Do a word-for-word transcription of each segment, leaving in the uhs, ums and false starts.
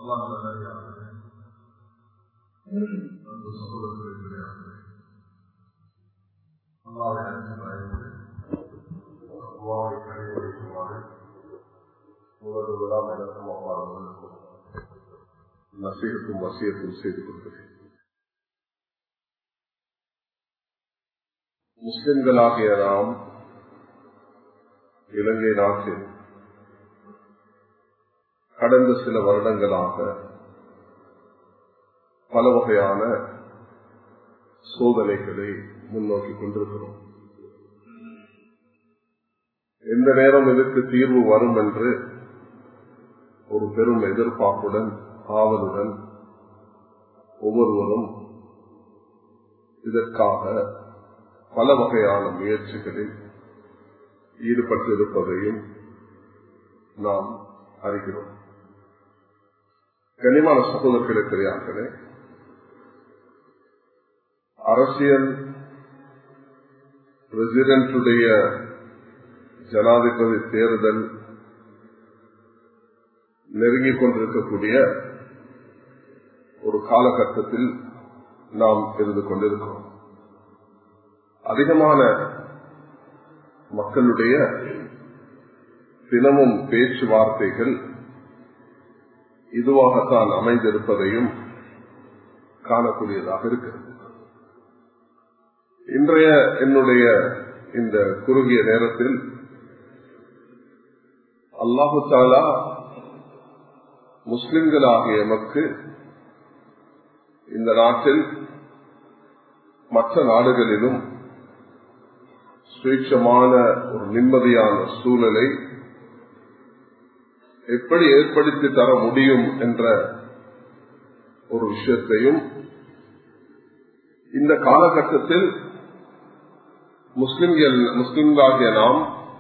நசீகத்தும் வசியத்தும் செய்து கொள்கிறேன். முஸ்லிம்களாகிய நாம் இலங்கை நாட்டில் கடந்த சில வருடங்களாக பல வகையான சோதனைகளை முன்னோக்கி கொண்டிருக்கிறோம். எந்த நேரம் இதற்கு தீர்வு வரும் என்று ஒரு பெரும் எதிர்பார்ப்புடன் ஆவலுடன் ஒவ்வொருவரும் இதற்காக பல வகையான முயற்சிகளில் ஈடுபட்டிருப்பதையும் நாம் அறிகிறோம். கனிமான சகோதரர்களுக்கு தெரியார்களே, அரசியல் பிரசிடென்டுடைய ஜனாதிபதி தேர்தல் நெருங்கிக் கொண்டிருக்கக்கூடிய ஒரு காலகட்டத்தில் நாம் இருந்து கொண்டிருக்கிறோம். அதிகமான மக்களுடைய தினமும் பேச்சுவார்த்தைகள் இதுவாகத்தான் அமைந்திருப்பதையும் காணக்கூடியதாக இருக்கிறது. இன்றைய என்னுடைய இந்த குறுகிய நேரத்தில் அல்லாஹு தஆலா முஸ்லிம்களாகிய எமக்கு இந்த நாட்டில் மற்ற நாடுகளிலும் சுயேட்சமான ஒரு நிம்மதியான சூழலை எப்படி ஏற்படுத்தி தர முடியும் என்ற ஒரு விஷயத்தையும் இந்த காலகட்டத்தில் முஸ்லிம்கள் முஸ்லிம்களாகிய நாம்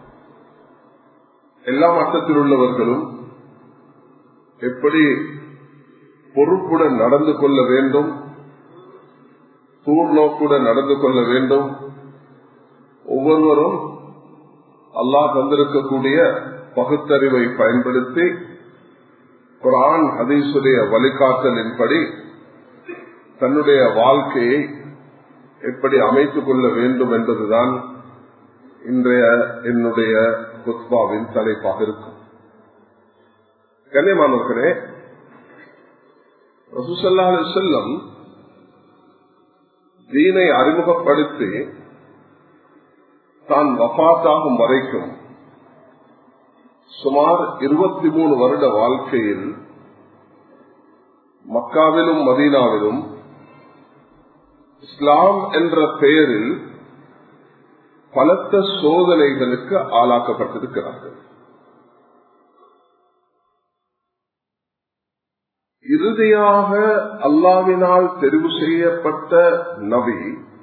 எல்லா மட்டத்தில் உள்ளவர்களும் எப்படி பொறுப்புடன் நடந்து கொள்ள வேண்டும், தூர்நோக்குடன் நடந்து கொள்ள வேண்டும், ஒவ்வொருவரும் அல்லாஹ் தந்திருக்கக்கூடிய பகுத்தறிவை பயன்படுத்தி குர்ஆன் ஹதீஸுடைய வழிகாட்டலின்படி தன்னுடைய வாழ்க்கையை எப்படி அமைத்துக் கொள்ள வேண்டும் என்பதுதான் இன்றைய என்னுடைய குத்பாவின் தலைப்பாக இருக்கும். கண்ணியமானவர்களே, ரசூல் ஸல்லல்லாஹு அலைஹி வஸல்லம் தீனை அறிமுகப்படுத்தி தான் வஃபாத்தாகும் வரைக்கும் சுமார் இருபத்தி மூணு வருட வாழ்க்கையில் மக்காவிலும் மதீனாவிலும் இஸ்லாம் என்ற பெயரில் பலத்த சோதனைகளுக்கு ஆளாக்கப்பட்டிருக்கிறார்கள். இறுதியாக அல்லாஹ்வினால் தெரிவு செய்யப்பட்ட நபி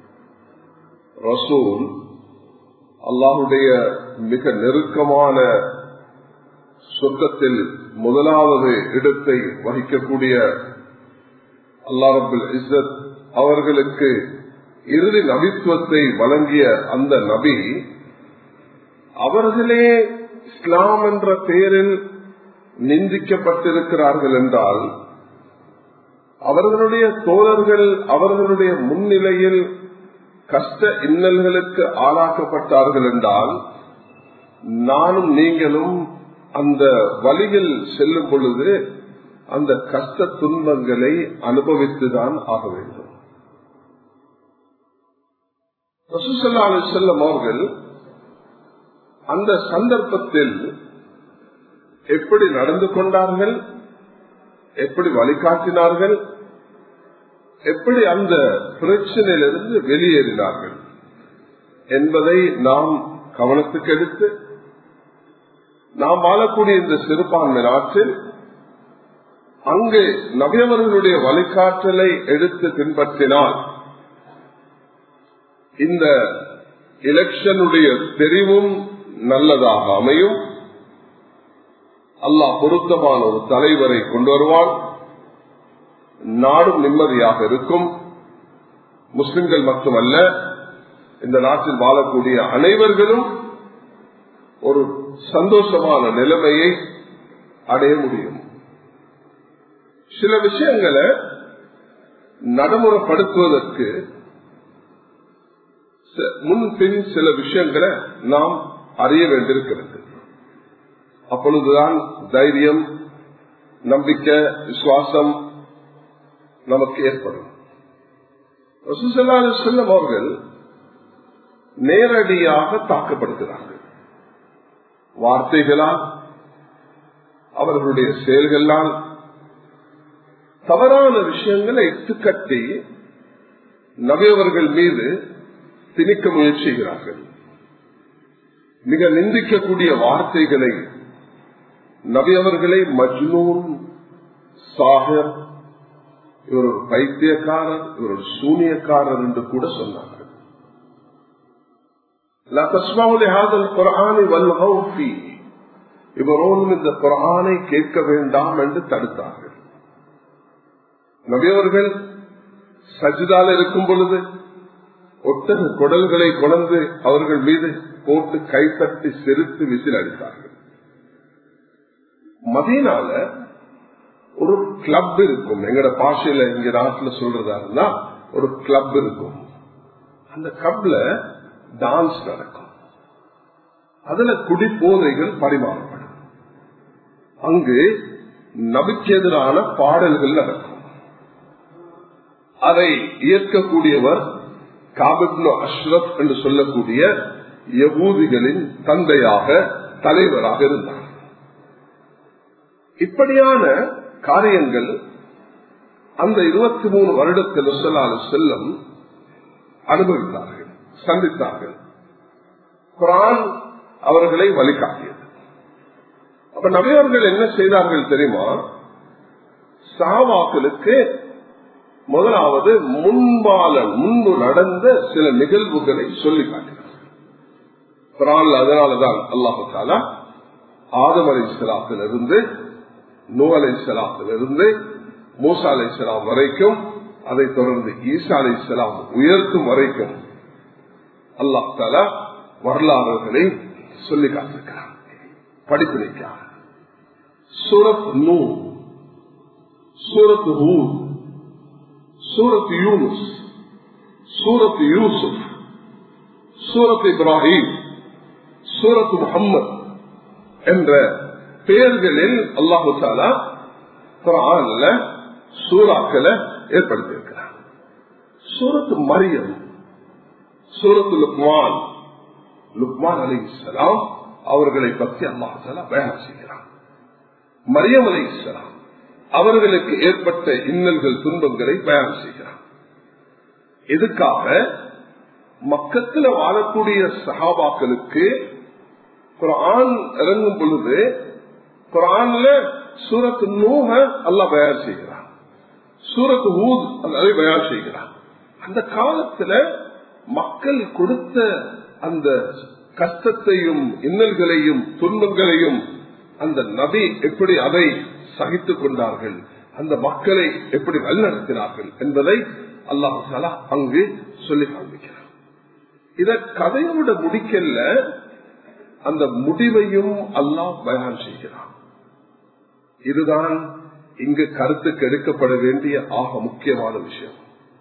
ரசூல், அல்லாஹுடைய மிக நெருக்கமான சொர்க்கத்தில் முதலாவது இடத்தை வகிக்கக்கூடிய அல்லாஹ் ரப்புல் இஸ்ஸத் அவர்களுக்கு இறுதி நபித்துவத்தை வழங்கிய அந்த நபி அவர்களே இஸ்லாம் என்ற பெயரில் நிந்திக்கப்பட்டிருக்கிறார்கள் என்றால், அவர்களுடைய தோழர்கள் அவர்களுடைய முன்னிலையில் கஷ்ட இன்னல்களுக்கு ஆளாக்கப்பட்டார்கள் என்றால், நானும் நீங்களும் அந்த வழியில் செல்லும் பொழுது அந்த கஷ்ட துன்பங்களை அனுபவித்துதான் ஆக வேண்டும். ரசூல் ஸல்லல்லாஹு அலைஹி வஸல்லம் அவர்கள் அந்த சந்தர்ப்பத்தில் எப்படி நடந்து கொண்டார்கள், எப்படி வழிகாட்டினார்கள், எப்படி அந்த பிரச்சனையிலிருந்து வெளியேறினார்கள் என்பதை நாம் கவனத்துக்கு எடுத்து நாம் வாழக்கூடிய இந்த சிறுபான்மை நாட்டில் அங்கு நபியவர்களுடைய வழிகாட்டலை எடுத்து பின்பற்றினால் இந்த எலெக்ஷனுடைய தெரிவும் நல்லதாக அமையும். அல்லாஹ் பொருத்தமான ஒரு தலைவரை கொண்டு வருவான், நாடும் நிம்மதியாக இருக்கும். முஸ்லிம்கள் மட்டுமல்ல, இந்த நாட்டில் வாழக்கூடிய அனைவர்களும் ஒரு சந்தோஷமான நிலைமையை அடைய முடியும். சில விஷயங்களை நடைமுறைப்படுத்துவதற்கு முன்பின் சில விஷயங்களை நாம் அறிய வேண்டியிருக்கிறது. அப்பொழுதுதான் தைரியம், நம்பிக்கை, விசுவாசம் நமக்கு ஏற்படும். ரசூலுல்லாஹி ஸல்லல்லாஹு அலைஹி வஸல்லம் அவர்கள் நேரடியாக தாக்கப்படுகிறார்கள். வார்த்தைகளால், அவர்களுடைய செயல்களால் தவறான விஷயங்களை எட்டுக்கட்டி நபியவர்கள் மீது திணிக்க முயற்சிக்கிறார்கள். மிக நிந்திக்கக்கூடிய வார்த்தைகளை நபியவர்களை மஜ்னூன், சாஹிர், இவர் ஒரு பைத்தியக்காரர், இவர் ஒரு சூனியக்காரர் என்று கூட சொன்னார்கள். இவரோடும் இந்த குர்ஆனை கேட்க வேண்டாம் என்று தடுத்தார்கள். நபியவர்கள் சஜிதால இருக்கும் பொழுது ஒட்டக குடல்களை கொண்டு அவர்கள் மீது போட்டு கைத்தட்டி செருத்து விசில் அடித்தார்கள். மதீனால ஒரு கிளப் இருக்கும், எங்கட பாஷையில இங்க நாட்டில் சொல்றதா இருந்தா ஒரு கிளப் இருக்கும். அந்த கிளப்ல டான்ஸ் நடக்கும், அதுல குடி போதைகள் பரிமாறப்படும். அங்கு நபிக்கு எதிரான பாடல்கள் நடக்கும். அதை இயக்கக்கூடியவர் காபிப்னு அஷ்ரப் என்று சொல்லக்கூடிய யகூதிகளின் தந்தையாக, தலைவராக இருந்தார். இப்படியான காரியங்கள் அந்த இருபத்தி மூணு வருடத்தில் ஸல்லல்லாஹு அலைஹி வஸல்லம் அனுபவித்தார்கள், சந்தித்தார்கள். குர்ஆன் அவர்களை வழிகாட்டியது. அப்ப நபியவர்கள் என்ன செய்தார்கள் தெரியுமா? சஹாபாக்களுக்கு முதலாவது முன்பால முன்பு நடந்த சில நிகழ்வுகளை சொல்லி காட்டினார்கள். குர்ஆன்ல அதனாலதான் அல்லாஹு தஆலா ஆதம் அலைஹிஸ்ஸலாத்திலிருந்து நூஹ் அலைஹிஸ்ஸலாத்திலிருந்து மூசா அலைஹிஸ்ஸலாம் வரைக்கும், அதை தொடர்ந்து ஈசா அலைஹிஸ்ஸலாம் உயர்த்தும் வரைக்கும் அல்லாஹ் தஆலா வரலாறுகளை சொல்லி காட்டிருக்கிறார். படிப்பினைக்காக சூரத் நூஹ், சூரத் ஹூத், சூரத் யூனுஸ், சூரத் யூசுப், சூரத் இப்ராஹிம், சூரத் முஹம்மத் என்ற பெயர்களில் அல்லாஹு தஆலா குர்ஆன்ல சூறாக்களை ஏற்படுத்தியிருக்கிறார். சூரத் மரியம், சூரத் லுக்மான், லுக்மான் அலைஹிஸ்ஸலாம் அவர்களை பற்றி அல்லாஹ் தஆலா பயான் செய்கிறார். மரியம் அலைஹிஸ்ஸலாம் அவர்களுக்கு ஏற்பட்ட இன்னல்கள், துன்பங்களை பயான் செய்கிறார். எதுக்காக? மக்கத்தில் வாழக்கூடிய சஹாபாக்களுக்கு குர்ஆன் இறங்கும் பொழுது குர்ஆன்ல சூரத் நூஹ அல்லாஹ் பயான் செய்கிறார், சூரத் ஹூத் அதை பயான் செய்கிறார். அந்த காலத்துல மக்கள் கொடுத்த அந்த கஷ்டத்தையும் இன்னல்களையும் துன்பங்களையும் அந்த நபி எப்படி அதை சகித்துக் கொண்டார்கள், அந்த மக்களை எப்படி வழிநடத்தினார்கள் என்பதை அல்லாஹ் தஆலா அங்கு சொல்லி காண்பிக்கிறார். இத கதையோட முடிக்கல, அந்த முடிவையும் அல்லாஹ் பயான் செய்கிறார். இதுதான் இங்கு கருத்துக்கு எடுக்கப்பட வேண்டிய ஆக முக்கியமான விஷயம்.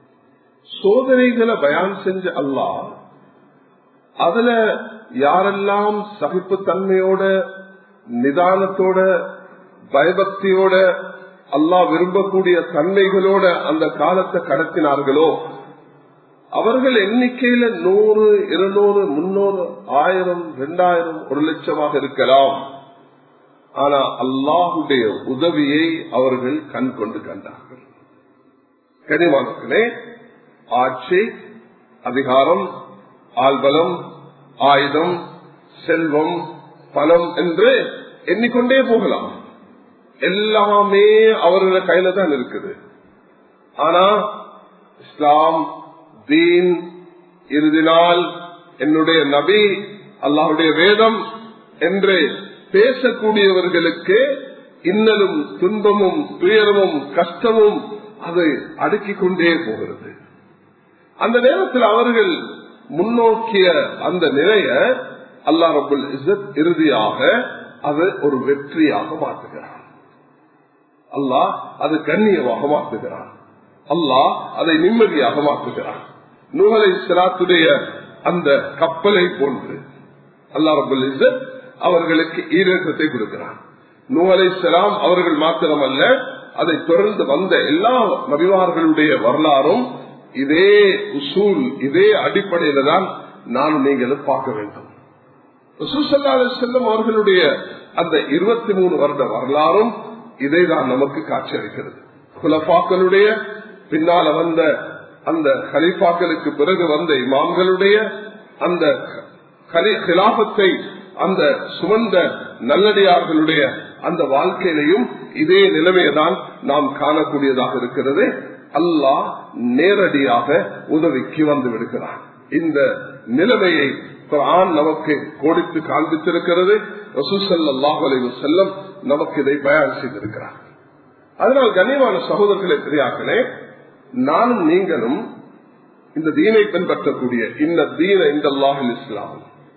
சோதனைகளை பயான் செஞ்ச அல்லாஹ் அதுல யாரெல்லாம் சகிப்பு தன்மையோட, நிதானத்தோட, பயபக்தியோட, அல்லாஹ் விரும்பக்கூடிய தன்மைகளோட அந்த காலத்தை கடத்தினார்களோ அவர்கள் எண்ணிக்கையில நூறு, இருநூறு, முன்னூறு, ஆயிரம், இரண்டாயிரம், ஒரு லட்சமாக இருக்கலாம். ஆனா அல்லாஹுடைய உதவியை அவர்கள் கண் கொண்டு கண்டார்கள். கனிமானே, ஆட்சி, அதிகாரம், ஆள்பலம், ஆயுதம், செல்வம், பணம் என்று எண்ணிக்கொண்டே போகலாம். எல்லாமே அவர்கள கையில தான் இருக்குது. ஆனா இஸ்லாம், தீன், இறுதி நாள், என்னுடைய நபி, அல்லாஹுடைய வேதம் என்று பேசக்கூடியவர்களுக்கு இன்னலும் துன்பமும் துயரமும் கஷ்டமும் அது அடுக்கிக் கொண்டே போகிறது. அந்த நேரத்தில் அவர்கள் முன்னோக்கிய அந்த நிலைய அல்லாஹ் ரப்புல் இஸ்ஸத் இறுதியாக அது ஒரு வெற்றியாக மாற்றுகிறார். அல்லாஹ் அது கண்ணியமாக மாற்றுகிறான். அல்லாஹ் அதை நிம்மதியாக மாற்றுகிறான். நூஹ் அலைஹிஸ்ஸலாத்துடைய அந்த கப்பலை போன்று அல்லாஹ் ரப்பல் இஸ்ஸத் அவர்களுக்கு ஈரேற்றத்தை கொடுக்கிறான். நூஹ் அலைஹிஸ்ஸலாம் அவர்கள் மாத்திரமல்ல, அதை தொடர்ந்து வந்த எல்லா நபிமார்களுடைய வரலாறும் இதே உசூல், இதே அடிப்படையில தான் நான் நீங்களும் பார்க்க வேண்டும். ரசூல் ஸல்லல்லாஹு அலைஹி வஸல்லம் அவர்களுடைய அந்த இருபத்தி மூணு வருட வரலாறும் இதை தான் நமக்கு காட்சியளிக்கிறது. குலஃபாக்களுடைய பின்னால வந்த அந்த கலீஃபாக்களுக்கு பிறகு வந்த இமாம்களுடைய அந்த கிலாபத்தை அந்த சுமந்த நல்லடியார்களுடைய அந்த வாழ்க்கையிலையும் இதே நிலைமையைதான் நாம் காணக்கூடியதாக இருக்கிறது. அல்லாஹ் நேரடியாக உதவிக்கு வந்து விடுகிறான். இந்த நிலைமையை குர்ஆன் நமக்கு கோடித்து காண்பித்திருக்கிறது. ரசூல் ஸல்லல்லாஹு அலைஹி வஸல்லம் நமக்கு இதை பயான் செய்திருக்கிறார். அதனால் கண்ணியமான சகோதரர்களே, பெரியார்களே, நானும் நீங்களும் இந்த தீனை பின்பற்றக்கூடிய இந்த தீன இந்த அல்லாஹில் இஸ்லாம்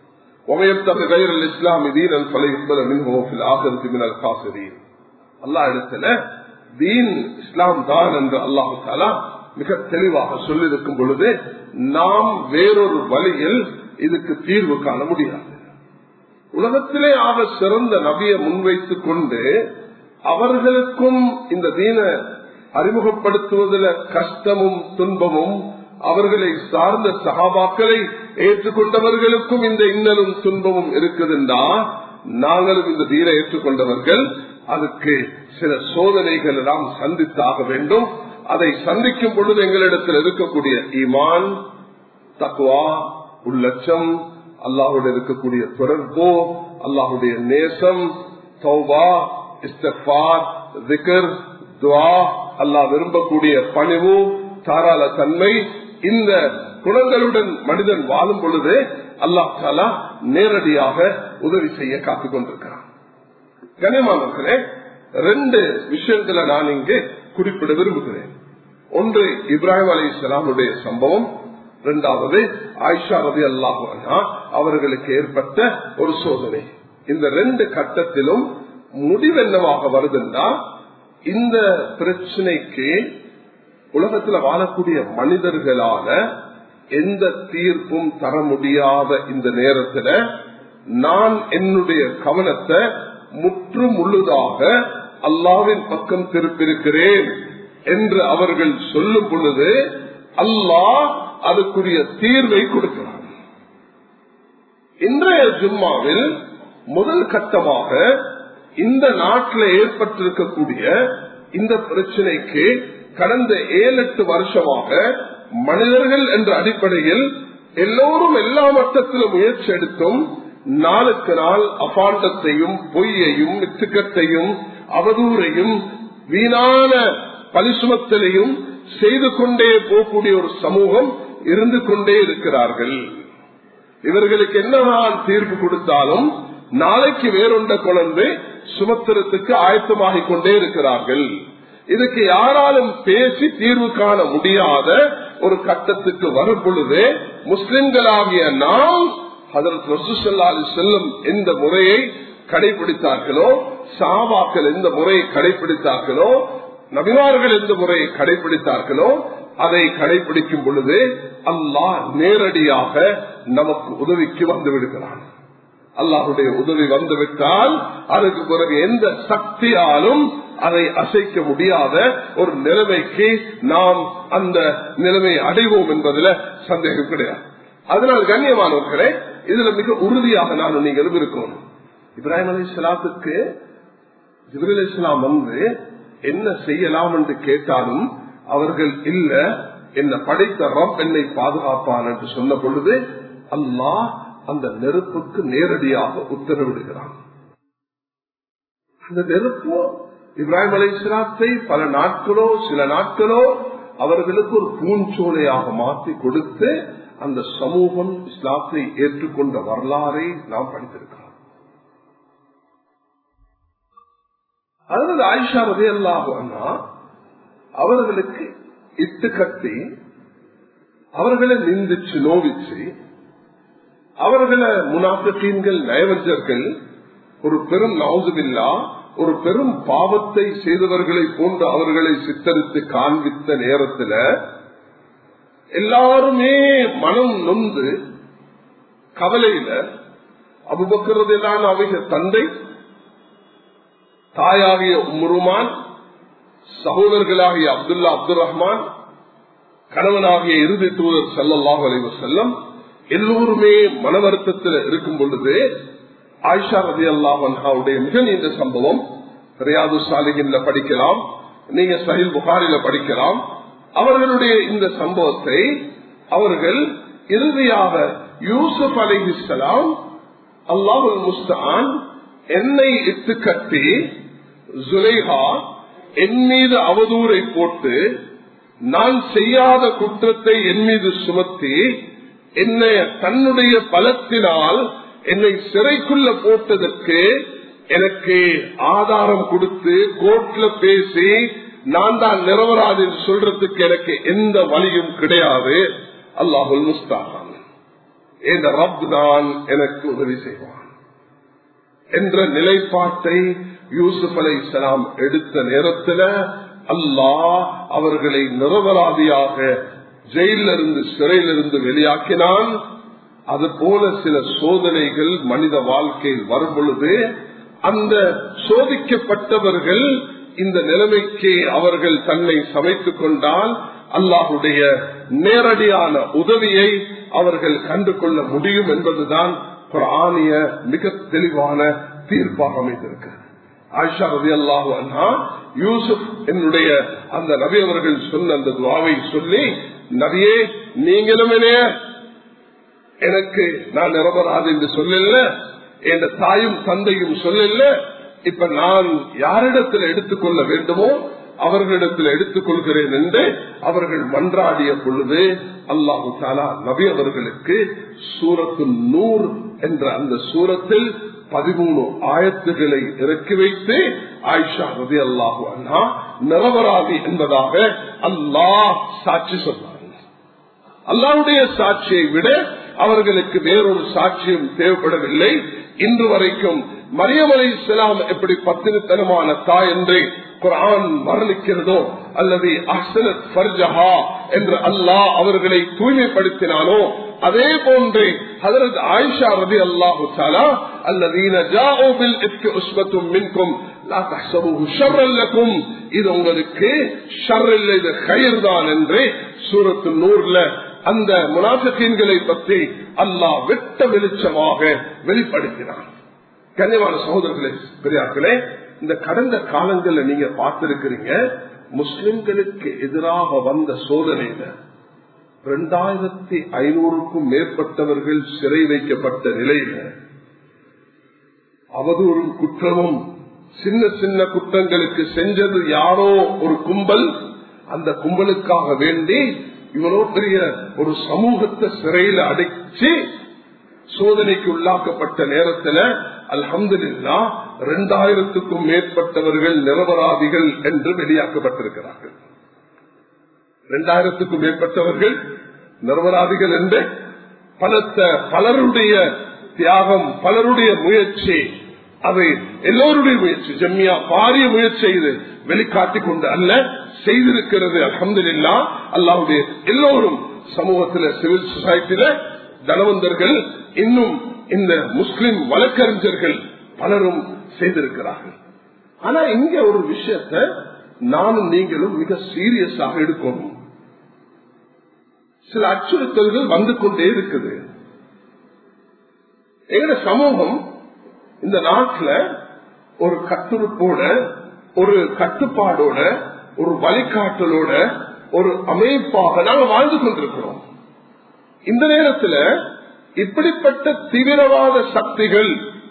அல்லாஹ் இடத்துல தீன் இஸ்லாம் தான் என்று அல்லாஹு தஆலா மிக தெளிவாக சொல்லியிருக்கும் பொழுது நாம் வேறொரு வழியில் இதுக்கு தீர்வு காண முடியாது. உலகத்திலே ஆக சிறந்த நபியை முன்வைத்துக் கொண்டு அவர்களுக்கும் இந்த தீன அறிமுகப்படுத்துவதில் கஷ்டமும் துன்பமும், அவர்களை சார்ந்த சஹாபாக்களை ஏற்றுக்கொண்டவர்களுக்கும் இந்த இன்னலும் துன்பமும் இருக்குதுன்னா, நாங்களும் இந்த தீனை ஏற்றுக்கொண்டவர்கள் அதுக்கு சில சோதனைகள் எல்லாம் சந்தித்தாக வேண்டும். அதை சந்திக்கும் பொழுது எங்களிடத்தில் இருக்கக்கூடிய ஈமான், தக்வா, உள்ளச்சம், அல்லாஹுடைய இருக்கக்கூடிய தொடர்பு, அல்லாஹுடைய நேசம், தௌபா, இஸ்திக்ஃபார், திக்ர், துஆ, அல்லாஹ் விரும்பக்கூடிய பணிவு, தாராள தன்மை, இந்த குணங்களுடன் மனிதன் வாழும் பொழுது அல்லாஹ் தஆலா நேரடியாக உதவி செய்ய காத்துக் கொண்டிருக்கிறான். கண்ணியமானவர்களே, ரெண்டு விஷயங்களை நான் இங்கே குறிப்பிட விரும்புகிறேன். ஒன்று இப்ராஹிம் அலைஹிஸ்ஸலாமுடைய சம்பவம், இரண்டாவது ஆயிஷா ரலியல்லாஹு அன்ஹா அவர்களுக்கு ஏற்பட்ட ஒரு சோதனை. இந்த ரெண்டு கட்டத்திலும் முடிவு என்னவாக வருதுன்னா, இந்த பிரச்சனைக்கு உலகத்தில் வாழக்கூடிய மனிதர்களால எந்த தீர்ப்பும் தர முடியாத இந்த நேரத்தில் நான் என்னுடைய கவனத்தை முற்று முழுதாக அல்லாஹ்வின் பக்கம் திருப்பியிருக்கிறேன் என்று அவர்கள் சொல்லும் பொழுது அல்லாஹ் அதுக்குரிய தீர்வை கொடுக்கிறார். இன்றைய ஜும்மாவில் முதல் கட்டமாக இந்த நாட்டில் ஏற்பட்டிருக்கக்கூடிய இந்த பிரச்சனைக்கு கடந்த ஏழு எட்டு வருஷமாக மனிதர்கள் என்ற அடிப்படையில் எல்லோரும் எல்லா மட்டத்திலும் முயற்சி எடுத்தும் நாளுக்கு நாள் அபாண்டத்தையும் பொய்யையும் மித்துக்கத்தையும் அவதூறையும் வீணான பலிசுமத்தலையும் செய்து கொண்டே போகக்கூடிய ஒரு சமூகம் இருந்து கொண்டே இருக்கிறார்கள். இவர்களுக்கு என்னதான் தீர்ப்பு கொடுத்தாலும் நாளைக்கு வேறொண்ட குழந்தை சுமத்திரத்துக்கு ஆயத்தமாகிக் கொண்டே இருக்கிறார்கள். இதுக்கு யாராலும் பேசி தீர்வு காண முடியாத ஒரு கட்டத்துக்கு வரும் பொழுது முஸ்லிம்களாகிய நாம் ஹஜ்ரத் ரசூல் ஸல்லல்லாஹு அலைஹி வஸல்லம் எந்த முறையை கடைபிடித்தார்களோ, சஹாபாக்கள் எந்த முறையை கடைபிடித்தார்களோ, நபிமார்கள் எந்த முறையை கடைபிடித்தார்களோ அதை கடைபிடிக்கும் பொழுது அல்லாஹ் நேரடியாக நமக்கு உதவிக்கு வந்து விடுகிறான். அல்லாஹுடைய உதவி வந்துவிட்டால் அதுக்கு பிறகு எந்த சக்தியாலும் அதை அசைக்க முடியாத ஒரு நிலைமைக்கு நாம் அந்த நிலைமையை அடைவோம் என்பதில் சந்தேகம் கிடையாது. அதனால் கண்ணியமானவர்களே, இதுல மிக உறுதியாக நான் நீங்களும் இருக்கணும். இப்ராஹிம் அலைஹிஸ்ஸலாத்துக்கு ஜிப்ரீல் அலைஹிஸ்ஸலாம் வந்து என்ன செய்யலாம் என்று கேட்டாலும் அவர்கள் இல்ல, என்ன படைத்த ரப் என்னை பாதுகாப்பான் என்று சொன்ன பொழுது அல்லாஹ் அந்த நெருப்புக்கு நேரடியாக உத்தரவிடுகிறான். அந்த நெருப்பு இப்ராஹிம் அலைஹிஸ்ஸலாத்தை பல நாட்களோ சில நாட்களோ அவர்களுக்கு ஒரு பூஞ்சோலையாக மாற்றி கொடுத்து அந்த சமூகம் இஸ்லாத்தை ஏற்றுக்கொண்ட வரலாறை நாம் படித்திருக்கிறோம். அதனால ஆயிஷா ரலியல்லாஹு அன்ஹா அவர்களுக்கு இட்டு கட்டி அவர்களை நிந்திச்சு நோவிச்சு அவர்களை முனாஃபிகீன்கள் நயவஞ்சர்கள் ஒரு பெரும் நவுதுபில்லா ஒரு பெரும் பாவத்தை செய்தவர்களை போன்று அவர்களை சித்தரித்து காண்பித்த நேரத்தில் எல்லாருமே மனம் நொந்து கவலையில அபூபக்கர் அவைகள் தந்தை, தாயாகிய உம்ருமான், சகோதரர்களாகிய அப்துல்லா அப்துல் ரஹ்மான், கணவனாகிய இறுதி தூதர் ஸல்லல்லாஹு அலைஹி வஸல்லம் எல்லோருமே மன வருத்தத்தில் இருக்கும் பொழுது ஆயிஷா ரலியல்லாஹு அன்ஹாவுடைய மிக நீண்ட சம்பவம் ரியாது ஸாலிஹீன்ல படிக்கலாம், நீங்க சஹீஹ் புகாரில படிக்கலாம். அவர்களுடைய இந்த சம்பவத்தை அவர்கள் இறுதியாக யூசுப் அலைஹிஸ்ஸலாம் அல்லாஹுல் முஸ்தஆன் என்னை இட்டு கட்டி ஜுலைஹா என் மீது அவதூறை போட்டு நான் செய்யாத குற்றத்தை என் மீது சுமத்தி என்னை தன்னுடைய பலத்தினால் என்னை சிறைக்குள்ள போட்டதற்கு எனக்கு ஆதாரம் கொடுத்து கோர்ட்ல பேசி நான் தான் நிரபராதி என்று சொல்றதுக்கு எனக்கு எந்த வழியும் கிடையாது. அல்லாஹுல் முஸ்தஆன் என்ற ரப் தான் எனக்கு உதவி செய்வான் என்ற நிலைப்பாட்டை யூசுப் அலைஹிஸ்ஸலாம் எடுத்த நேரத்தில் அல்லாஹ் அவர்களை நிரபராதியாக ஜெயிலிருந்து சிறையிலிருந்து வெளியாக்கினான். அதுபோல சில சோதனைகள் மனித வாழ்க்கையில் வரும் பொழுது அந்த சோதிக்கப்பட்டவர்கள் இந்த நிலைமைக்கு அவர்கள் தன்னை சமைத்துக் கொண்டால் அல்லாஹுடைய நேரடியான உதவியை அவர்கள் கண்டு கொள்ள முடியும் என்பதுதான் குர்ஆனிய மிக தெளிவான தீர்ப்பாக அமைந்திருக்கிறது. ஆயிஷா ரலியல்லாஹு அன்ஹா யூசுப் என்னுடைய அந்த நபி அவர்கள் சொன்ன அந்த துஆவை சொல்லி, நபியே நீங்களும் எனக்கு நான் நிரபராதி என்று சொல்லல, என் தாயும் தந்தையும் சொல்லல, இப்ப நான் யாரிடத்தில் எடுத்துக்கொள்ள வேண்டுமோ அவர்களிடத்தில் எடுத்துக் கொள்கிறேன் என்று அவர்கள் மன்றாடிய பொழுது அல்லாஹு தஆலா நபி அவர்களுக்கு சூரத்து நூர் என்ற அந்த சூரத்தில் பதிமூணு ஆயத்துகளை இறக்கி வைத்து ஆயிஷா ரலியல்லாஹு அன்ஹா நிரபராதி என்பதாக அல்லாஹ் சாட்சி சொன்னார். அல்லாஹ்வுடைய சாட்சியை விட அவர்களுக்கு வேறொரு சாட்சியம் தேவைப்படவில்லை. இன்று வரைக்கும் மரியம் அலைஹிஸ்ஸலாம் எப்படி பத்தினித்தனமான தாய் என்று குர்ஆன் வர்ணிக்கிறதோ அல்லது அஹ்ஸனத் ஃபர்ஜஹா என்று அல்லாஹ் அவர்களை தூய்மைப்படுத்தினானோ அதே போன்று ஹஜ்ரத் ஆயிஷா ரலியல்லாஹு தஆலா அல்லதீன ஜாஊ பில் இஃப்கி உஸ்பத்தும் மின்கும் லா தஹ்ஸபூஹு ஷர்ரன் லக்கும், இது உங்களுக்கு ஷர் இல்லை, இது கைர் தான் என்று சூரத்து நூர்ல அந்த முனாஃபிகீன்களை பற்றி அல்லாஹ் வெட்ட வெளிச்சமாக வெளிப்படுத்தினான். கண்ணியமான சகோதரர்களே, பெரியார்களே, இந்த கடந்த காலங்களில் நீங்க பார்த்திருக்கிறீங்க, முஸ்லிம்களுக்கு எதிராக வந்த சோதனையில இரண்டாயிரத்தி ஐநூறுக்கும் மேற்பட்டவர்கள் சிறை வைக்கப்பட்ட நிலையில அவதூறும் குற்றமும் சின்ன சின்ன குற்றங்களுக்கு செஞ்சது யாரோ ஒரு கும்பல், அந்த கும்பலுக்காக வேண்டி இவ்வளவு பெரிய ஒரு சமூகத்தை சிறையில அடைச்சு சோதனைக்கு உள்ளாக்கப்பட்ட நேரத்தில் அல்ஹம்துலில்லாஹ் இரண்டாயிரத்துக்கும் மேற்பட்டவர்கள் நிரபராதிகள் என்று வெளியாக்கப்பட்டிருக்கிறார்கள். இரண்டாயிரத்துக்கும் மேற்பட்டவர்கள் நிரபராதிகள் என்று பலத்த பலருடைய தியாகம், பலருடைய முயற்சி, அதை எல்லோருடைய முயற்சி, ஜம்மியா பாரிய முயற்சி செய்து வெளிக்காட்டிக் கொண்டு அல்ல செய்திருக்கிறது. அல்ஹம்துலில்லாஹ் அல்லாஹ்வுடைய எல்லோரும் சமூகத்தில், சிவில் சொசைட்டியில தனவந்தர்கள், இன்னும் இந்த முஸ்லிம் வழக்கறிஞர்கள் பலரும் செய்திருக்கிறார்கள். ஆனா இங்க ஒரு விஷயத்தை நானும் நீங்களும் மிக சீரியஸாக எடுக்கணும். சில அச்சுறுத்தல்கள் வந்து கொண்டே இருக்குது. எங்க சமூகம் இந்த நாட்டில் ஒரு கட்டுறுப்போட, ஒரு கட்டுப்பாடோட, ஒரு வழிகாட்டலோட, ஒரு அமைப்பாக நாங்கள் வாழ்ந்து கொண்டிருக்கிறோம். இந்த நேரத்தில் இப்படிப்பட்ட தீவிரவாத சக்திகள்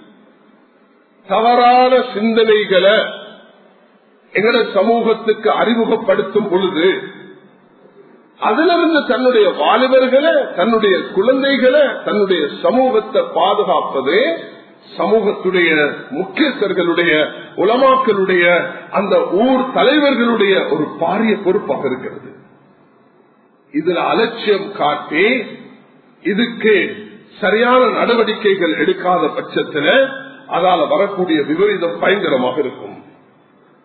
தவறான சிந்தனைகளை எங்கள சமூகத்துக்கு அறிமுகப்படுத்தும் பொழுது அதிலிருந்து தன்னுடைய வாலிபர்களை, தன்னுடைய குழந்தைகளை, தன்னுடைய சமூகத்தை பாதுகாப்பது சமூகத்துடைய முக்கியஸ்தர்களுடைய, உலமாக்களுடைய, அந்த ஊர் தலைவர்களுடைய ஒரு பாரிய பொறுப்பாக இருக்கிறது. இதுல அலட்சியம் காட்டி இதுக்கு சரியான நடவடிக்கைகள் எடுக்காத பட்சத்தில் அதால வரக்கூடிய விபரீதம் பயங்கரமாக இருக்கும்.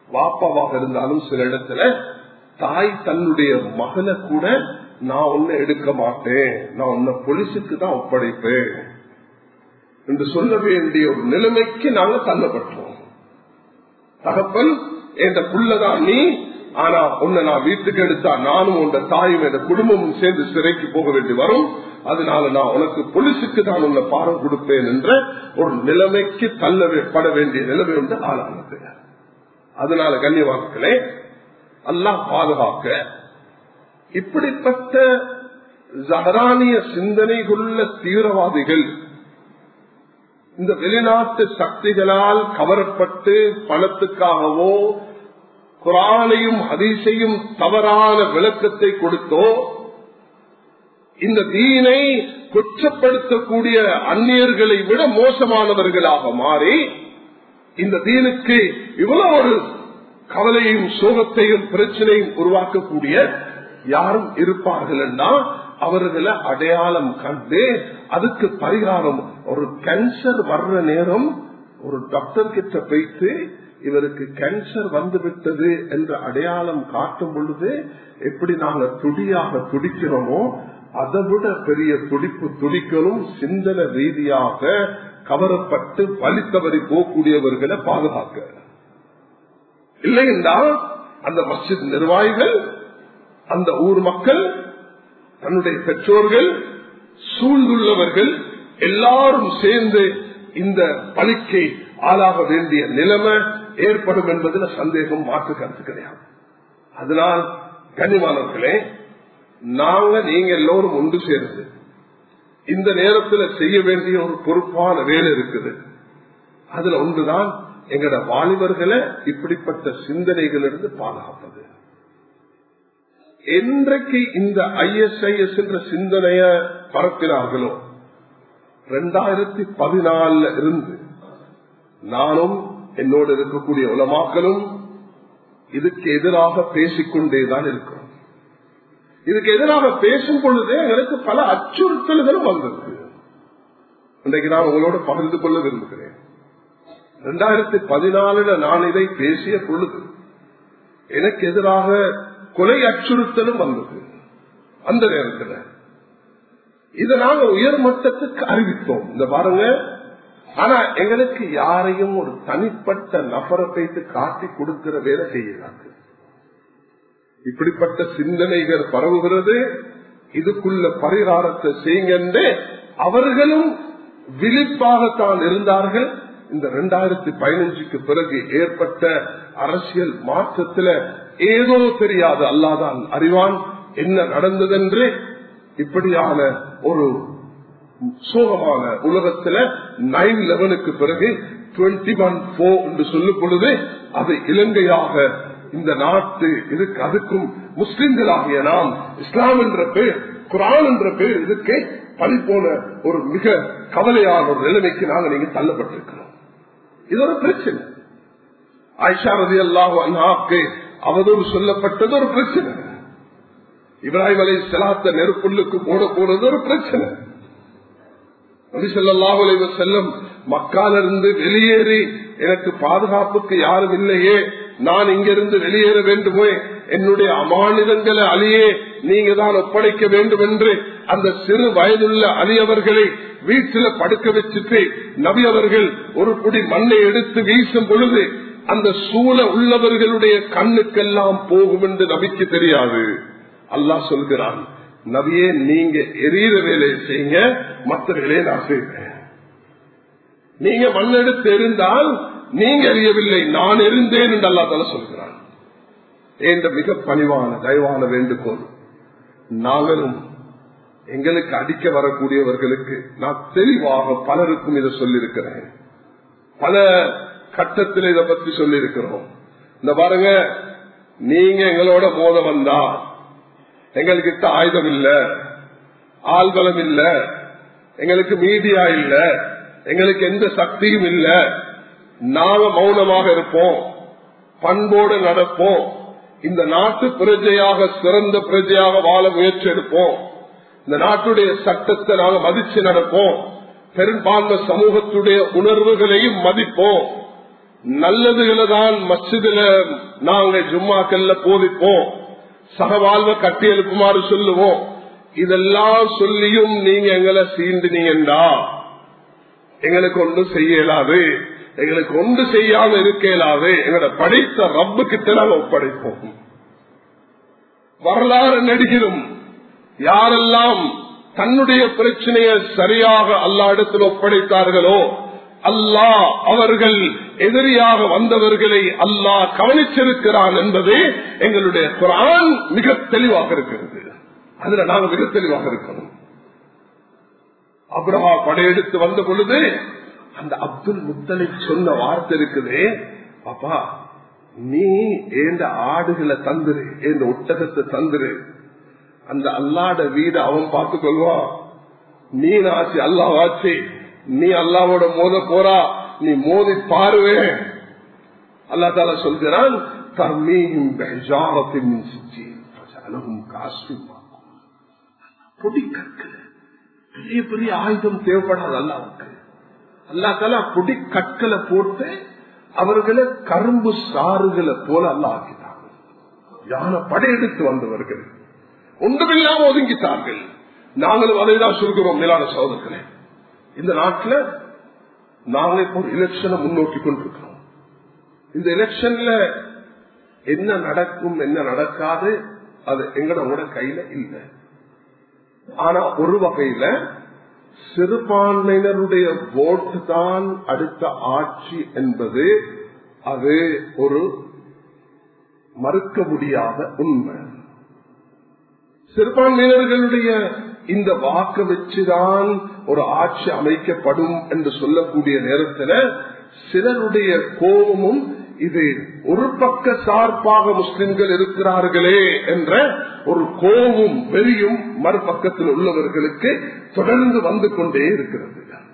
வாப்பாவாக இருந்தாலும் சில இடத்துல தாய் தன்னுடைய மகனை கூட நான் உன்னை எடுக்க மாட்டேன், நான் உன்னை போலீஸுக்கு தான் ஒப்படைப்பேன் என்று சொல்ல வேண்டிய ஒரு நிலைமைக்கு நாங்க தள்ளப்பட்டோம். தகப்பன் என்ற புள்ளதான் நீ, ஆனா உன்னை நான் வீட்டுக்கு எடுத்தா நானும் உன் தாயும் என் குடும்பமும் சேர்ந்து சிறைக்கு போக வேண்டி வரும், அதனால நான் உனக்கு போலீஸுக்கு தான் உன்னை பாரம் கொடுப்பேன் என்ற ஒரு நிலைமைக்கு தள்ளப்பட வேண்டிய நிலைமை வந்து ஆளானது. அதனால கண்ணியவான்களே, அல்லாஹ் பாதுகாக்க இப்படிப்பட்ட ஜஹரானிய சிந்தனைகளுள்ள தீவிரவாதிகள் இந்த வெளிநாட்டு சக்திகளால் கவரப்பட்டு பணத்துக்காகவோ குர்ஆனையும் ஹதீஸையும் தவறான விளக்கத்தை கொடுத்தோ இந்த தீனை குற்றப்படுத்தக்கூடிய அந்நியர்களை விட மோசமானவர்களாக மாறி இந்த தீனுக்கு இவ்வளவு ஒரு கவலையும் சோகத்தையும் பிரச்சனையும் உருவாக்கக்கூடிய யாரும் இருப்பார்கள் என்றால் அவர்களை அடையாளம் கண்டு அதுக்கு பரிகாரம், ஒரு கேன்சர் வர்ற நேரம் ஒரு டாக்டர் கிட்ட போயிட்டு இவருக்கு கேன்சர் வந்து விட்டது என்ற அடையாளம் காட்டும் பொழுது எப்படி நாங்கள் துடியாக துடிக்கிறோமோ அதை விட பெரிய துடிப்பு துடிக்கணும். சிந்தனை ரீதியாக கவரப்பட்டு வழி தவறி போகக்கூடியவர்களை பாதுகாக்க இல்லை என்றால் அந்த மஸ்ஜித் நிர்வாகிகள், அந்த ஊர் மக்கள், தன்னுடைய பெற்றோர்கள், சூழ்ந்துள்ளவர்கள் எல்லாரும் சேர்ந்து இந்த பலிக்கு ஆளாக வேண்டிய நிலைமை ஏற்படும் என்பதில் சந்தேகம் மாற்று கருத்து கிடையாது. அதனால் கண்ணியமானவர்களே, நாங்க நீங்க எல்லோரும் ஒன்று சேர்ந்து இந்த நேரத்தில் செய்ய வேண்டிய ஒரு பொறுப்பான வேலை இருக்குது. அதுல ஒன்றுதான் எங்கட வாலிபர்களை இப்படிப்பட்ட சிந்தனைகளிலிருந்து பாதுகாப்பது. என்றைக்கு இந்த ஐஎஸ்ஐஎஸ் என்ற சிந்தனைய பரப்பினார்களோ இரண்டாயிரத்தி பதினாலுல இருந்து நானும் என்னோடு இருக்கக்கூடிய உலமாக்களும் இதுக்கு எதிராக பேசிக்கொண்டேதான் இருக்கிறோம். இதுக்கு எதிராக பேசும் பொழுதே எனக்கு பல அச்சுறுத்தல்களும் வந்தது. இன்றைக்கு நான் உங்களோட பகிர்ந்து கொள்ள விரும்புகிறேன். இரண்டாயிரத்தி பதினாலுல நான் இதை பேசிய பொழுது எனக்கு எதிராக கொலை அச்சுறுத்தலும் வந்தது. அந்த நேரத்தில் இதை நாங்க உயர்மட்டத்துக்கு அறிவித்தோம். இந்த பாருங்க, ஆனா எங்களுக்கு யாரையும் ஒரு தனிப்பட்ட நபரை வைத்து காட்டி கொடுக்கிற வேலை செய்யறாங்க. இப்படிப்பட்ட சிந்தனைகள் பரவுகிறது. இதுக்குள்ள பரிகாரத்தை செய்யுங்க. அவர்களும் விழிப்பாகத்தான் இருந்தார்கள். இந்த இரண்டாயிரத்தி பதினஞ்சுக்கு பிறகு ஏற்பட்ட அரசியல் மாற்றத்தில் ஏதோ தெரியாது, அல்லாதான் அறிவான் என்ன நடந்ததென்று. இப்படியான ஒரு சோகமான உலகத்தில் நைன் லெவனுக்கு பிறகு டுவெண்ட்டி ஒன் போர் என்று சொல்லும் பொழுது அது இலங்கையாக இந்த நாட்டு இதுக்கு அதுக்கும் முஸ்லிம்களாகிய நாம் இஸ்லாம் என்ற பேர், குர்ஆன் என்ற பேர் இதுக்கு பறிப்போன ஒரு மிக கவலையான ஒரு நிலைமைக்கு நாங்கள் நீங்க தள்ளப்பட்டிருக்கிறோம். இது ஒரு பிரச்சனை. ஆயிஷா ரலியல்லாஹு அன்ஹாவுக்கு அவதூறு சொல்லப்பட்டது ஒரு பிரச்சனை. இப்ராஹிம் அலைஹிஸ்ஸலாத்தை நெருப்புள்ளுக்கு போட போனது ஒரு பிரச்சனை. நபி ஸல்லல்லாஹு அலைஹி வஸல்லம் மக்காலிருந்து வெளியேறி எனக்கு பாதுகாப்புக்கு யாரும் இல்லையே, நான் இங்கிருந்து வெளியேற வேண்டுமே, என்னுடைய அமானிதங்களை அலியே நீங்க தான் ஒப்படைக்க வேண்டும் என்று அந்த சிறு வயதுள்ள அலி அவர்களை வீட்டில் படுக்க வச்சுட்டு நபி அவர்கள் ஒரு குடி மண்ணை எடுத்து வீசும் பொழுது அந்த சூழ உள்ளவர்களுடைய கண்ணுக்கெல்லாம் போகும் என்று நபிக்கு தெரியாது. அல்லாஹ் சொல்கிறான், நபியே நீங்க எரியிற வேலையை செய்யுங்க, மற்ற வேலையை நான் செய்வேன். நீங்க மண்ணெடுத்து எரிந்தால் நீங்க எரியவில்லை, நான் எரிந்தேன் என்று அல்லாஹ் தஆலா சொல்கிறான். என்ற மிக பணிவான தயவான வேண்டுகோள். நாங்களும் எங்களுக்கு அடிக்க வரக்கூடியவர்களுக்கு நான் தெளிவாக பலருக்கும் இதை சொல்லியிருக்கிறேன். பல கட்டத்தில் இதை பற்றி சொல்லியிருக்கிறோம். இந்த பாருங்க, நீங்க எங்களோட மோத வந்தா எங்களுக்கு ஆயுதம் இல்ல, ஆள்பலம் இல்ல, எங்களுக்கு மீடியா இல்ல, எங்களுக்கு எந்த சக்தியும் இல்ல, நாங்க மௌனமாக இருப்போம், பண்போடு நடப்போம், இந்த நாட்டு பிரஜையாக சிறந்த பிரஜையாக வாழ முயற்சி எடுப்போம், இந்த நாட்டுடைய சட்டத்தை நாங்கள் மதிச்சு நடப்போம், பெரும்பான்மை சமூகத்துடைய உணர்வுகளையும் மதிப்போம். நல்லதுகளை தான் மஸ்ஜிதுல நாங்க ஜும்மாக்கல்ல போதிப்போம், சகவாழ்வ கட்டி எழுப்புமாறு சொல்லுவோம். இதெல்லாம் சொல்லியும் நீங்க எங்களை சீண்டினீங்கடா எங்களுக்கு ஒன்றும் செய்யலாது, எங்களுக்கு ஒன்று செய்யாம இருக்க இயலாது. எங்களை படைத்த ரப்பு கிட்ட நாங்க ஒப்படைப்போம். வரலாறு நடிகிறோம். யாரெல்லாம் தன்னுடைய பிரச்சனையை சரியாக அல்லாஹ் இடத்தில் ஒப்படைத்தார்களோ அல்லாஹ் அவர்கள் எதிரியாக வந்தவர்களை அல்லாஹ் கவனிச்சிருக்கிறான் என்பது எங்களுடைய குர்ஆன் மிக தெளிவாக இருக்கிறது. அதுல நாங்க மிக தெளிவாக இருக்கணும். அப்ரஹா படையெடுத்து வந்த பொழுது அந்த அப்துல் முத்தலிப் சொன்ன வார்த்தை இருக்குது, பாப்பா நீ ஏந்த ஆடுகளை தந்துரு, ஏந்த ஒட்டகத்தை தந்துரு, அந்த அல்லாட வீடு அவன் பார்த்துக் கொள்வான். நீ ஆச்சு அல்லாவாச்சு, நீ அல்லாவோட மோத போறா, நீ மோதி பாருவே. அல்லா தாலா சொல்கிறான், பொடி கற்கள் பெரிய பெரிய ஆயுதம் தேவைப்படாது அல்லாவுக்கு. அல்லா தாலா பொடி கற்களை போட்டு அவர்களை கரும்பு சாறுகளை போல அல்லா ஆக்கிட்டாங்க. யானை படையெடுத்து வந்தவர்கள் ஒன்றுமில்லாம ஒதுங்கிட்டார்கள். நாங்களும் அதைதான் சொல்கிறோம். மேலான சகோதரர்களே, இந்த நாட்டில் நாங்களே இப்போ எலெக்ஷனை முன்னோக்கி கொண்டிருக்கிறோம். இந்த எலெக்ஷன்ல என்ன நடக்கும் என்ன நடக்காது அது எங்களோட கையில இல்லை. ஆனா ஒரு வகையில சிறுபான்மையினருடைய ஓட்டு தான் அடுத்த ஆட்சி என்பது அது ஒரு மறுக்க முடியாத உண்மை. சிறுபான்மையினர்களுடைய இந்த வாக்கு வச்சுதான் ஒரு ஆட்சி அமைக்கப்படும் என்று சொல்லக்கூடிய நேரத்தில் சிலருடைய கோபமும் இது ஒரு பக்க சார்பாக முஸ்லிம்கள் இருக்கிறார்களே என்ற ஒரு கோபமும் வெறியும் மறுபக்கத்தில் உள்ளவர்களுக்கு தொடர்ந்து வந்து கொண்டே இருக்கிறது.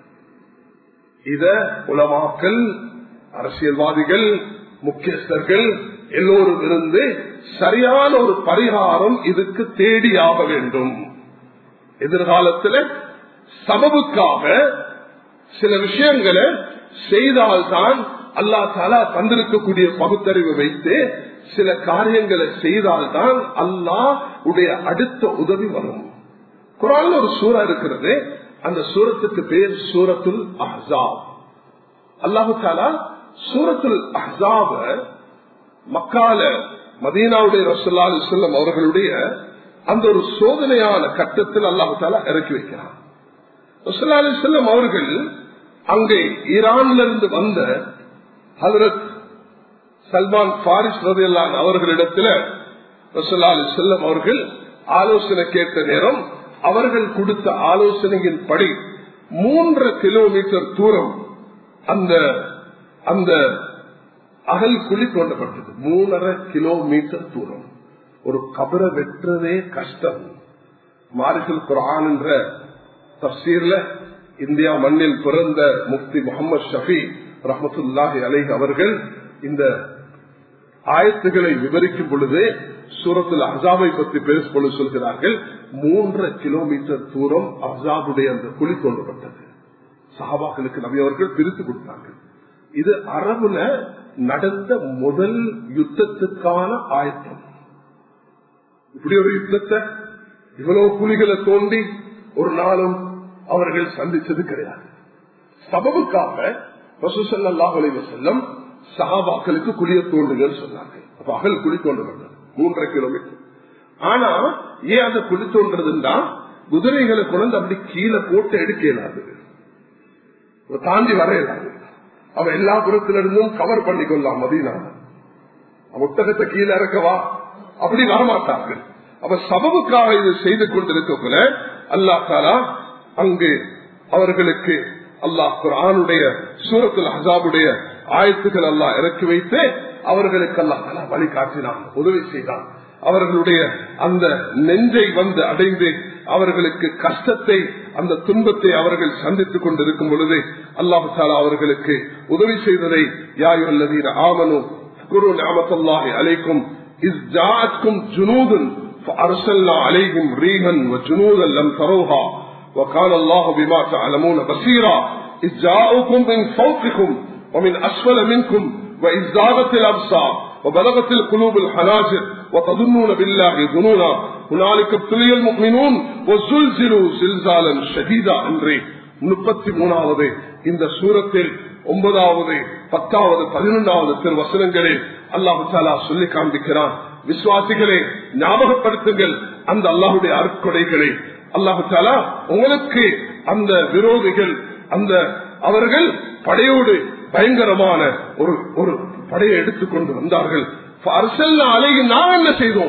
இத உலமாக்கள், அரசியல்வாதிகள், முக்கியஸ்தர்கள் எல்லோரும் இருந்து சரியான ஒரு பரிகாரம் இதுக்கு தேடியாக வேண்டும். எதிர்காலத்தில் சபபுக்காக சில விஷயங்களை செய்தால்தான் அல்லாஹ் தஆலா தந்திருக்கக்கூடிய பகுத்தறிவு வைத்து சில காரியங்களை செய்தால்தான் அல்லாஹ் உடைய அடுத்த உதவி வரும். குர்ஆன்ல ஒரு சூரா இருக்கிறது, அந்த சூரத்துக்கு பேர் சூரத்துல் அஹ்ஸாப். அல்லாஹ் தஆலா சூரத்துல் அஹ்ஸாப மக்கால மதீனாவுடைய ரசூலுல்லாஹி அலைஹி வஸல்லம் அவர்களுடைய அந்த ஒரு சோதனையான கட்டத்தில் அல்லாஹ் தஆலா இறக்கி வைக்கிறார். ரசூலுல்லாஹி அலைஹி வஸல்லம் அவர்கள் அங்கே ஈரான்ல இருந்து வந்த ஹஜ்ரத் சல்மான் பாரிஸ் ரலியல்லாஹு அன்ஹு அவர்களிடத்தில் ரசூலுல்லாஹி அலைஹி வஸல்லம் அவர்கள் ஆலோசனை கேட்ட நேரம் அவர்கள் கொடுத்த ஆலோசனையின் படி மூன்று கிலோமீட்டர் தூரம் அந்த அந்த அகல் குழி தோண்டப்பட்டது. மூணரை கிலோமீட்டர் தூரம். ஒரு கபரை வெட்டுறதே கஷ்டம். மாரிஃபுல் குர்ஆன் என்ற தஃசீர்ல இந்தியா மண்ணில் பிறந்த முஃப்தி முகமது ஷஃபி ரஹ்மத்துல்லாஹி அலைஹி அவர்கள் இந்த ஆயத்துகளை விவரிக்கும் பொழுது சூரத்துல் அஹ்ஸாபை பற்றி பேசும்பொழுது சொல்கிறார்கள், மூன்றரை கிலோமீட்டர் தூரம் அஹ்ஸாபுடைய அந்த குழி தோண்டப்பட்டது. சஹாபாக்களுக்கு நபி அவர்கள் பிரித்து கொடுத்தார்கள். இது அரபுல நடந்த முதல் யுத்தத்துக்கான ஆயத்தம். இப்படி ஒரு யுத்தத்தை இவ்வளவு புலிகளை தோண்டி ஒரு நாளும் அவர்கள் சந்திச்சது கிடையாது. சபபுக்காக ரசூல் ஸல்லல்லாஹு அலைஹி வஸல்லம் சஹாபாக்களுக்கு குழிய தோண்டுகள் சொன்னாங்க. அப்ப அகல் குழி தோண்டுறது மூன்றரை கிலோமீட்டர். ஆனா ஏன் அந்த குழி தோன்றதுன்னா குதிரைகளை கொண்டு அப்படி கீழே போட்டு எடுக்க இயலாது, தாண்டி வர இயலாது. அவ எல்லா புறத்திலிருந்தும் கவர் பண்ணி கொள்ளலாம். மதீனா ஒட்டகத்தை கீழே இறக்கவா அப்படி வரமாட்டார்கள். அப்ப சபபுக்காக இது செய்து கொண்டிருக்க அல்லாஹ் தஆலா அங்கு அவர்களுக்கு அல்லாஹ் குர்ஆனுடைய சூரத்துல் அஹ்ஸாபுடைய ஆயத்துக்கள் அல்லாஹ் இறக்கி வைத்து அவர்களுக்கு அல்லாஹ் தஆலா வழிகாட்டினான், உதவி செய்தான். அவர்களுடைய அந்த நெஞ்சை வந்து அடைந்து அவர்களுக்கு கஷ்டத்தை அந்த துன்பத்தை அவர்கள் சந்தித்துக் கொண்டிருக்கும் பொழுது அல்லாஹ் தஆலா அவர்களுக்கு உதவி செய்ததை யா அய்யுஹல்லதீன ஆமனூ குரு நிஅமத்துல்லாஹி அலைக்கும் இஸ் ஜாஅத்கும் ஜுனூதுன் ஃபஅர்ஸல்னா அலைஹிம் ரீஹன் வஜுனூதன் லம் தரூஹா وكان الله بما تعلمون بصيرا إذ جاءوكم من فوقكم ومن أسفل منكم وإذ زاغت الأبصار وبلغت القلوب الحناجر وتظنون بالله ظنونا هنالك ابتلي المؤمنون وزلزلوا زلزالا شديدا என்று முப்பத்தி மூணாவது இந்த சூரத்தில் ஒன்பதாவது பத்தாவது பதினொன்றாவது திருவசனங்களில் அல்லாஹ் தஆலா சொல்லி காண்பிக்கிறான். விசுவாசிகளே, ஞாபகப்படுத்துங்கள் அந்த அல்லாஹ்வுடைய அருட்கொடைகளை. அல்லாஹ் தஆலா உங்களுக்கு அந்த விரோதிகள் அந்த அவர்கள் படையோடு பயங்கரமான ஒரு ஒரு படையை எடுத்துக்கொண்டு வந்தார்கள். நாம் என்ன செய்தோம்?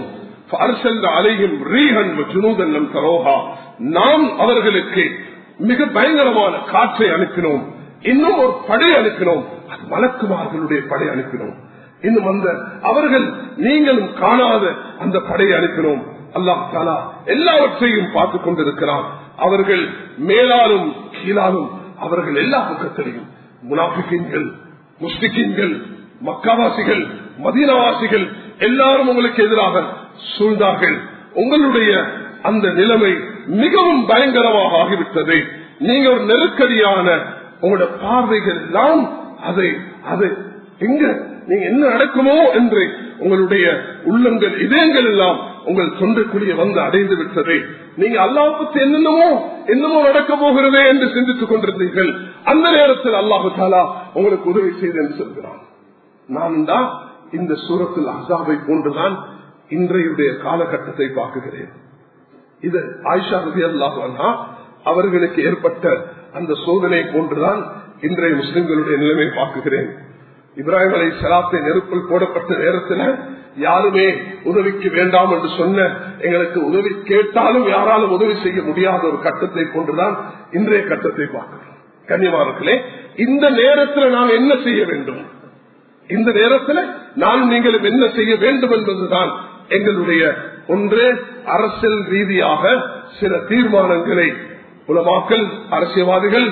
நாம் அவர்களுக்கு மிக பயங்கரமான காற்றை அனுப்பினோம். இன்னும் ஒரு படை அனுப்பினோம். அது மலக்குமார்களுடைய படை அனுப்பினோம். இன்னும் அந்த அவர்கள் நீங்களும் காணாத அந்த படையை அனுப்பினோம். அல்லாஹ் தஆலா எல்லாவற்றையும் பார்த்துக் கொண்டிருக்கிறான். அவர்கள் மேலாலும் கீழாலும் அவர்கள் எல்லா பக்கத்திலையும் முனாஃபிகீன்கள், முஸ்லிக்கீன்கள், மக்காவாசிகள், மதீனாவாசிகள் எல்லாரும் உங்களுக்கு எதிராக சூழ்ந்தார்கள். உங்களுடைய அந்த நிலைமை மிகவும் பயங்கரமாக ஆகிவிட்டது. நீங்க ஒரு நெருக்கடியான உங்களுடைய பார்வைகள் எல்லாம் அதை அது எங்க நீங்க என்ன நடக்குமோ என்று உங்களுடைய உள்ளங்கள் இதயங்கள் எல்லாம் உங்கள் தொண்டுக்குரிய வந்து அடைந்து விட்டது. நீங்க அல்லாஹ் பத்தி என்னென்னமோ என்னமோ நடக்க போகிறதே என்று சிந்தித்துக் கொண்டிருந்தீர்கள். அந்த நேரத்தில் அல்லாஹு தஆலா உங்களுக்கு உதவி செய்து என்று சொல்கிறான். நான் தான் இந்த சூரத்துல் அஹ்ஸாபை போன்றுதான் இன்றைய காலகட்டத்தை பார்க்கிறேன். இது ஆயிஷா ரலியல்லாஹு அன்ஹா அவர்களுக்கு ஏற்பட்ட அந்த சோதனை போன்றுதான் இன்றைய முஸ்லிம்களுடைய நிலைமை பார்க்கிறேன். இப்ராஹிம் அலைஹிஸ்ஸலாத்தை நெருப்பில் போடப்பட்ட நேரத்தில் யாருமே உதவிக்கு வேண்டாம் என்று சொன்ன, எங்களுக்கு உதவி கேட்டாலும் யாராலும் உதவி செய்ய முடியாத ஒரு கட்டத்தை கொண்டுதான் இன்றைய கட்டத்தை பார்க்கிறோம். கண்ணியமானவர்களே, இந்த நேரத்தில் நாம் என்ன செய்ய வேண்டும்? இந்த நேரத்தில் நான் நீங்களும் என்ன செய்ய வேண்டும் என்பதுதான் எங்களுடைய ஒன்றே அரசியல் ரீதியாக சில தீர்மானங்களை உலமாக்கள், அரசியல்வாதிகள்,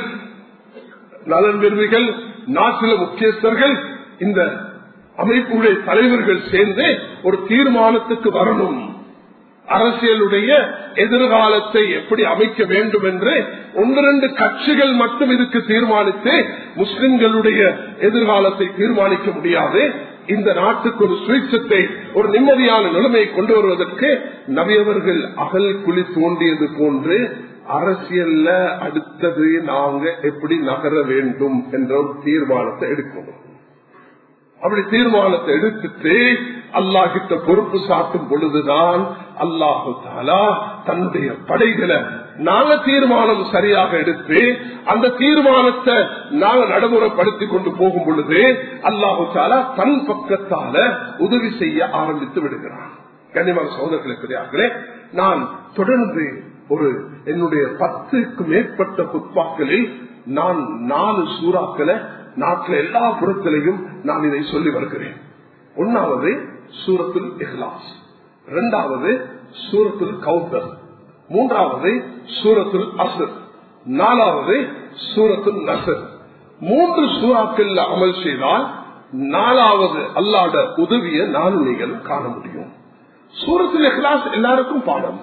நலன் விரும்பிகள், நாட்டில முக்கியஸ்தர்கள், இந்த அமைப்புடைய தலைவர்கள் சேர்ந்து ஒரு தீர்மானத்துக்கு வரணும். அரசியலுடைய எதிர்காலத்தை எப்படி அமைக்க வேண்டும் என்று ஒன்று ரெண்டு கட்சிகள் மட்டும் இதுக்கு தீர்மானித்து முஸ்லிம்களுடைய எதிர்காலத்தை தீர்மானிக்க முடியாது. இந்த நாட்டுக்கு ஒரு சுயேட்சத்தை, ஒரு நிம்மதியான நிலைமையை கொண்டு வருவதற்கு நபியவர்கள் அகல் குழி தோண்டியது போன்று அரசியல்ல அடுத்தது நாங்க எப்படி நகர வேண்டும் என்ற ஒரு தீர்மானத்தை எடுக்கணும். அப்படி தீர்மானத்தை எடுத்துட்டு அல்லாஹ் கிட்ட பொறுப்பு சாட்டும் பொழுதுதான் அல்லாஹு தஆலா தன்னுடைய படைகளை நாங்க தீர்மானம் சரியாக எடுத்து அந்த தீர்மானத்தை நாங்க நடைமுறைப்படுத்திக் கொண்டு போகும் பொழுது அல்லாஹு தஆலா தன் பக்கத்தால உதவி செய்ய ஆரம்பித்து விடுகிறான். கண்ணியமான சகோதரர்களே, நான் தொடர்ந்து ஒரு என்னுடைய பத்துக்கு மேற்பட்ட குத்பாக்களில் நான் நாலு சூறாக்களை நாட்டில் எல்லா புறத்திலையும் நான் இதை சொல்லி வருகிறேன். ஒன்னாவது சூரத்துல் இஹ்லாஸ், இரண்டாவது சூரத்துல் கௌதர், மூன்றாவது சூரத்துல் அஸ்ர், நாலாவது சூரத்துல் நஸ்ர். மூன்று சூறாக்கள் அமல் செய்தால் நாலாவது அல்லாஹ்வுடைய உதவியை நானும் நீங்கள் காண முடியும். சூரத்துல் இஹ்லாஸ் எல்லாருக்கும் பாடம்.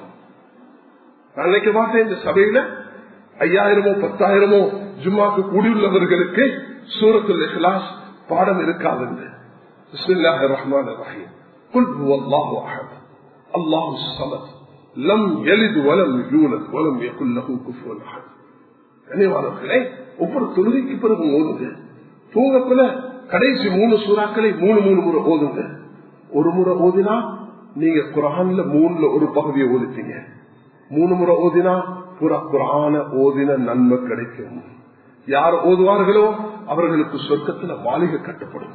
நான் நினைக்க மாட்டேன் இந்த சபையில ஐயாயிரமோ பத்தாயிரமோ ஜும்மாக்கு கூடியுள்ளவர்களுக்கு சூரத்துல் இஹ்லாஸ் பாடம் இருக்காது. பிஸ்மில்லாஹிர் ரஹ்மானிர் ரஹீம். குல் ஹுவல்லாஹு அஹத் அல்லாஹுஸ் ஸமத் லம் யலித் வலம் யூலத் வலம் யகுல் லஹு குஃபுவன் அஹத். கனிவானவர்களே, ஒவ்வொரு தொழுகைக்கு பிறகு ஓதுங்க. தூங்கக்குள்ள கடைசி மூணு சூறாக்களை மூணு மூணு முறை ஓதுங்க. ஒரு முறை ஓதினா நீங்க குர்ஆன்ல மூணுல ஒரு பகுதியை ஓதிட்டீங்க. மூணு முறை ஓதினா புற குர்ஆன ஓதின நன்மை கிடைக்கும். யார் ஓதுவார்களோ அவர்களுக்கு சொர்க்கத்துல மாளிகை கட்டப்படும்.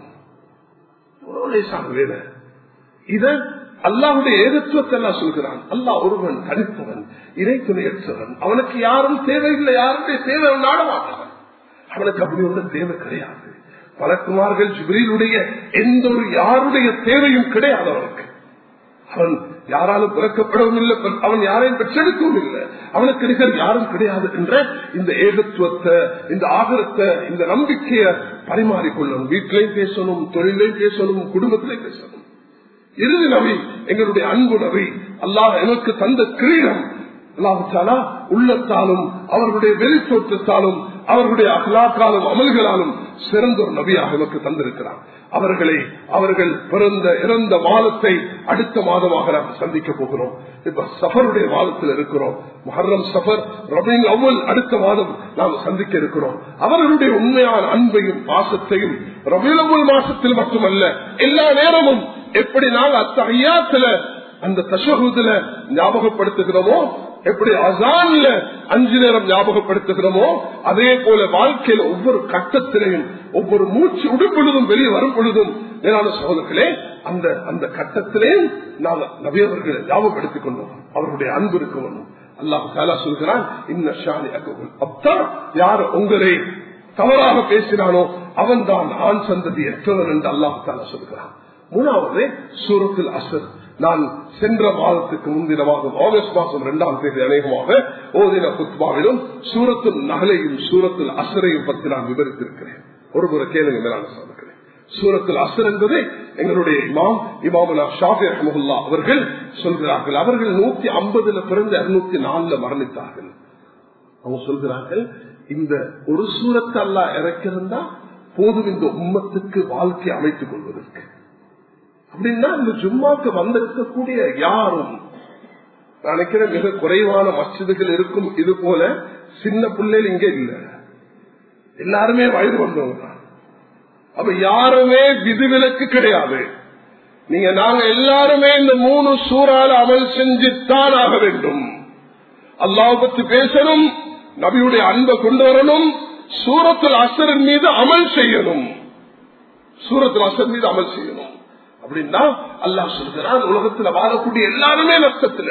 இத அல்லாஹ்வுடைய ஏகத்துவத்தை எல்லாம் சொல்கிறான். அல்லாஹ் ஒருவன் தனித்தவன், இறை துணையற்றவன். அவனுக்கு யாரும் தேவையில்லை, யாருடைய தேவை நாட மாட்டான். அவனுக்கு அப்படி ஒன்று தேவை கிடையாது. பலக்குமார்கள் ஜிப்ரீலுடைய எந்த ஒரு யாருடைய தேவையும் கிடையாது அவனுக்கு. அவன் யாராலும் பிறக்கப்படவும் இல்லை, அவன் யாரையும் பெற்றெடுக்கவும் இல்லை, அவனுக்கு நிகர் யாரும் கிடையாது என்ற இந்த ஏகத்துவத்தை, இந்த ஆகரத்தை, இந்த நம்பிக்கையை பரிமாறிக்கொள்ளணும். வீட்டிலையும் பேசணும், தொழிலையும் பேசணும், குடும்பத்திலையும் பேசணும். இறுதி நபி எங்களுடைய அன்பு நபி, அல்லாஹ் எனக்கு தந்த கிரீடம். அல்லாஹ் தஆலா உள்ளத்தாலும் அவர்களுடைய வெளித்தோற்றத்தாலும் அவர்களுடைய அகலாக்காலும் அமல்களாலும் சிறந்த ஒரு நபியாக நமக்கு தந்திருக்கிறார். அவர்களை அவர்கள் பிறந்த இறந்த மாதத்தை அடுத்த மாதமாக நாம் சந்திக்க போகிறோம். இப்ப சஃபருடைய மாதத்தில் இருக்கிறோம். முஹர்ரம், சஃபர், ரபீல் அவ்வல் அடுத்த மாதம் நாம் சந்திக்க இருக்கிறோம். அவர்களுடைய உண்மையான அன்பையும் பாசத்தையும் ரபீல் அவ்வல் மாசத்தில் மட்டுமல்ல, எல்லா நேரமும் எப்படி நாங்கள் அத்தஹியாத்துல அந்த தஷஹுதுல ஞாபகப்படுத்துகிறோமோ, எப்படி அசான்ல அஞ்சு நேரம் ஞாபகப்படுத்துகிறோமோ, அதே போல வாழ்க்கையில ஒவ்வொரு கட்டத்திலையும் ஒவ்வொரு மூச்சு உடுப்பொழுதும் வெளியே வரும் பொழுதும் மேலான சகோதரர்களே அந்த அந்த கட்டத்திலேயும் நாங்கள் நபியவர்களை ஞாபகப்படுத்திக் கொண்டோம். அவருடைய அன்பு இருக்க வேண்டும். அல்லாஹ் தஆலா சொல்கிறான், இன்ன ஷானி அகுல் அப்தர், யார் உங்களை தவறாக பேசினானோ அவன் தான் ஆண் சந்ததி எற்றவன் என்று அல்லாஹ் தஆலா சொல்கிறான். மூணாவது சூரத்துல் அஸ்ர். நான் சென்ற மாதத்துக்கு முந்தின மாதம் ஆகஸ்ட் மாதம் இரண்டாம் தேதி அநேகமாக ஓதின குத்பாவிலும் சூரத்துல் நஹலையும் சூரத்துல் அஸ்ரையும் பற்றி நான் விவரித்திருக்கிறேன். ஒரு முறை கேளுங்க மேலான சகோதரர்களே. சூரத்துல் அஸ்ர் என்பது எங்களுடைய இமாம் இமாமுனா ஷாஃபி ரஹ்மத்துல்லாஹ் அவர்கள் சொல்கிறார்கள். அவர்கள் நூத்தி ஐம்பதுல பிறந்த இருநூத்தி நாலுல மரணித்தார்கள். அவங்க சொல்கிறார்கள், இந்த ஒரு சூரத்தை அல்லாஹ் இறக்கிருந்தா போதும் இந்த உம்மத்துக்கு வாழ்க்கை அமைத்துக் கொள்வதற்கு. அப்படின்னா இந்த ஜும்மாக்கு வந்திருக்கக்கூடிய யாரும் நினைக்கிறேன் மிக குறைவான மஸ்ஜிதுகள் இருக்கும். இது போல சின்ன பிள்ளைகள் இங்கே இல்லை, எல்லாருமே வயது வந்தவங்க தான். அப்ப யாருமே விதிவிலக்கு கிடையாது. நீங்க நாங்க எல்லாருமே இந்த மூணு சூறால அமல் செஞ்சுத்தான் ஆக வேண்டும். அல்லாஹ் பத்தி பேசணும், நபியுடைய அன்பை கொண்டு வரணும், சூரத்துல் அஸ்ரின் மீது அமல் செய்யணும். சூரத்துல் அஸ்ர் மீது அமல் செய்யணும். அப்படின்னா அல்லாஹ் சொல்கிறான், உலகத்தில் வாழக்கூடிய எல்லாருமே நஷ்டத்துல.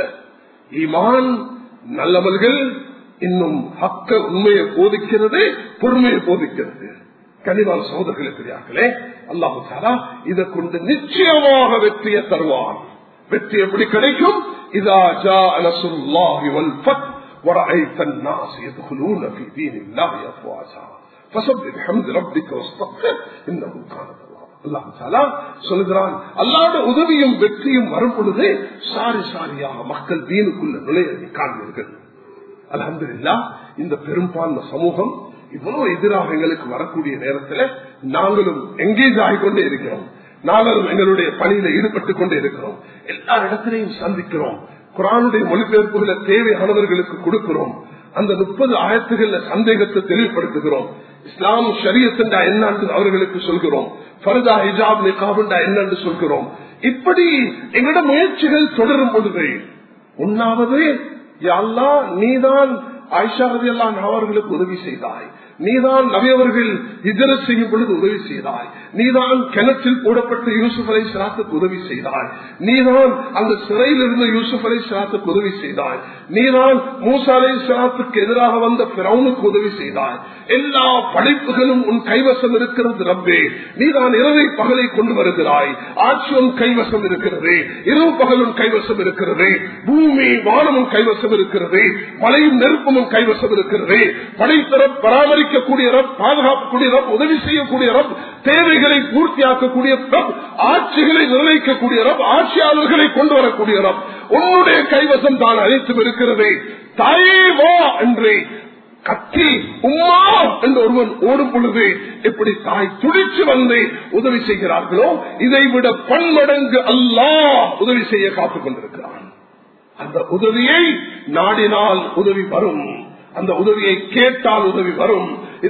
ஈமான் நல்லவர்கள் இன்னும் ஹக்க உண்மையை போதிக்கிறது, பொறுமையை போதிக்கிறது. கனிவான சகோதரர்களே பெரியார்களே, அல்லாஹ் தஆலா இதை கொண்டு நிச்சயமாக வெற்றியை தருவான். வெற்றி எப்படி கிடைக்கும்? இதா ஜாஅ நஸ்ருல்லாஹி வல் ஃபத் வரஅய்த الناس يدخلون في دين الله افواجا فسبح بحمد ربك واستغفر انه كان அல்லாஹ் தஆலா சொல்கிறான், அல்லாஹ்வுடைய உதவியும் வெற்றியும் வரும் பொழுது சாரி சாரியாக மக்கள் தீனுக்குள்ள நுழைய காண்பீர்கள். அல்ஹம்துலில்லாஹ், இந்த பெரும்பான்மை சமூகம் இவ்வளவு எதிராக எங்களுக்கு வரக்கூடிய நேரத்தில் நாங்களும் எங்கேஜ் ஆகிக்கொண்டே இருக்கிறோம். நாங்களும் எங்களுடைய பணியில ஈடுபட்டுக் கொண்டே இருக்கிறோம். எல்லா இடத்திலையும் சந்திக்கிறோம். குர்ஆனுடைய மொழிபெயர்ப்புகளை தேவையானவர்களுக்கு கொடுக்கிறோம். அந்த முப்பது ஆயத்துகள்ல சந்தேகத்தை தெளிவுபடுத்துகிறோம். இஸ்லாம் ஷரியத் என்றா என்னன்னு அவர்களுக்கு சொல்கிறோம். ஃபர்தா ஹிஜாப் நிகாப் என்றா என்னன்னு சொல்கிறோம். இப்படி எங்களோட முயற்சிகள் தொடரும் பொழுது உண்ணாவது யா அல்லாஹ், நீதான் ஆயிஷா ரலியல்லாஹு அன்ஹா அவர்களுக்கு உதவி செய்தாய், நீதான் நபி அவர்கள் ஹிஜ்ரத் செய்யும் பொழுது உதவி செய்தாய், நீதான் கிணற்றில் போடப்பட்ட யூசுப் அலைஹிஸ்ஸலாத்துக்கு உதவி செய்தாய், நீதான் அந்த சிறையில் இருந்த யூசுப் அலைஹிஸ்ஸலாத்துக்கு உதவி செய்தாய், நீதான் மூசா அலைஹிஸ்ஸலாத்துக்கு எதிராக வந்த ஃபிரௌனுக்கு உதவி செய்தாய். எல்லா படைப்புகளும் உன் கைவசம் இருக்கிறது ரப்பே. நீதான் இரவை பகலை கொண்டு வருகிறாய். ஆட்சி உன் கைவசம் இருக்கிறது, இரவு பகலும் கைவசம் இருக்கிறது, பூமி வானமும் கைவசம் இருக்கிறது, மலையும் நெருப்பும் கைவசம் இருக்கிறது. படைத்தரப் பராமரிக்கக்கூடிய ரப், பாதுகாக்கக்கூடிய ரப், உதவி செய்யக்கூடிய ரப், தேவைகளை பூர்த்தியாக்கக்கூடிய ரப், ஆட்சிகளை நிர்ணயிக்கக்கூடிய ரப், ஆட்சியாளர்களை கொண்டு வரக்கூடிய ரப், உன்னுடைய கைவசம் தான் அனைத்தும் இருக்கிறது. தாயே வா என்று கத்தி உம்மா என்று ஒருவன் ஓடும் பொழுது எப்படி தாய் துடிச்சு வந்து உதவி செய்கிறார்களோ, இதைவிட பன்மடங்கு அல்லாஹ் உதவி செய்ய காத்துக் கொண்டிருக்கிறான். அந்த உதவியை நாடினால் உதவி வரும், அந்த உதவியை கேட்டால் உதவி வரும்.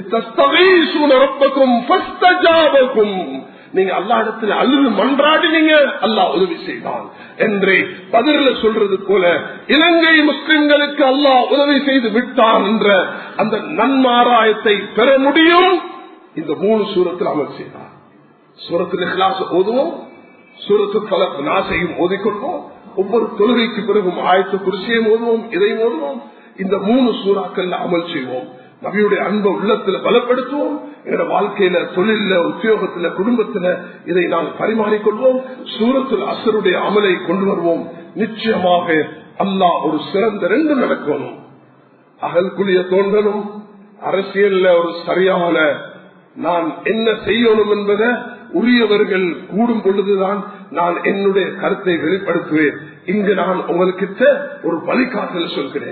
நீங்க அல்லா இடத்துல அழுது மன்றாடினீங்க, அல்லாஹ் உதவி செய்தான் என்று பதில சொல்றது போல இலங்கை முஸ்லிம்களுக்கு அல்லாஹ் உதவி செய்து விட்டான் என்ற அந்த நன்மாராயத்தை பெற முடியும். இந்த மூணு சூரத்தில் அமல் செய்தார். சூரத்தில் இக்லாஸ் ஓதுவோம், சூரத்தில் ஃபலக் நாஸையும் ஓதிக்கொள்வோம். ஒவ்வொரு தொழுகைக்கு பிறகும் ஆயத்து குர்சியையும் ஓதுவோம், இதையும் ஓதுவோம். இந்த மூணு சூறாக்கள் அமல் செய்வோம். நபியுடைய அன்பை உள்ளத்துல பலப்படுத்துவோம். எங்களோட வாழ்க்கையில, தொழில, உத்தியோகத்துல, குடும்பத்துல இதை நாம் பரிமாறிக்கொள்வோம். சூரத்துல் அஸ்ருடைய அமலை கொண்டு வருவோம். நிச்சயமாக அல்லாஹ் ஒரு சிறந்த ரெண்டு நடக்கணும். அகல்குழிய தோன்றணும், அரசியல்ல ஒரு சரியான நான் என்ன செய்யணும் என்பதை உரியவர்கள் கூடும் பொழுதுதான் நான் என்னுடைய கருத்தை வெளிப்படுத்துவேன். இங்கு நான் உங்களுக்கு ஒரு வழிகாட்டல் சொல்கிறேன்.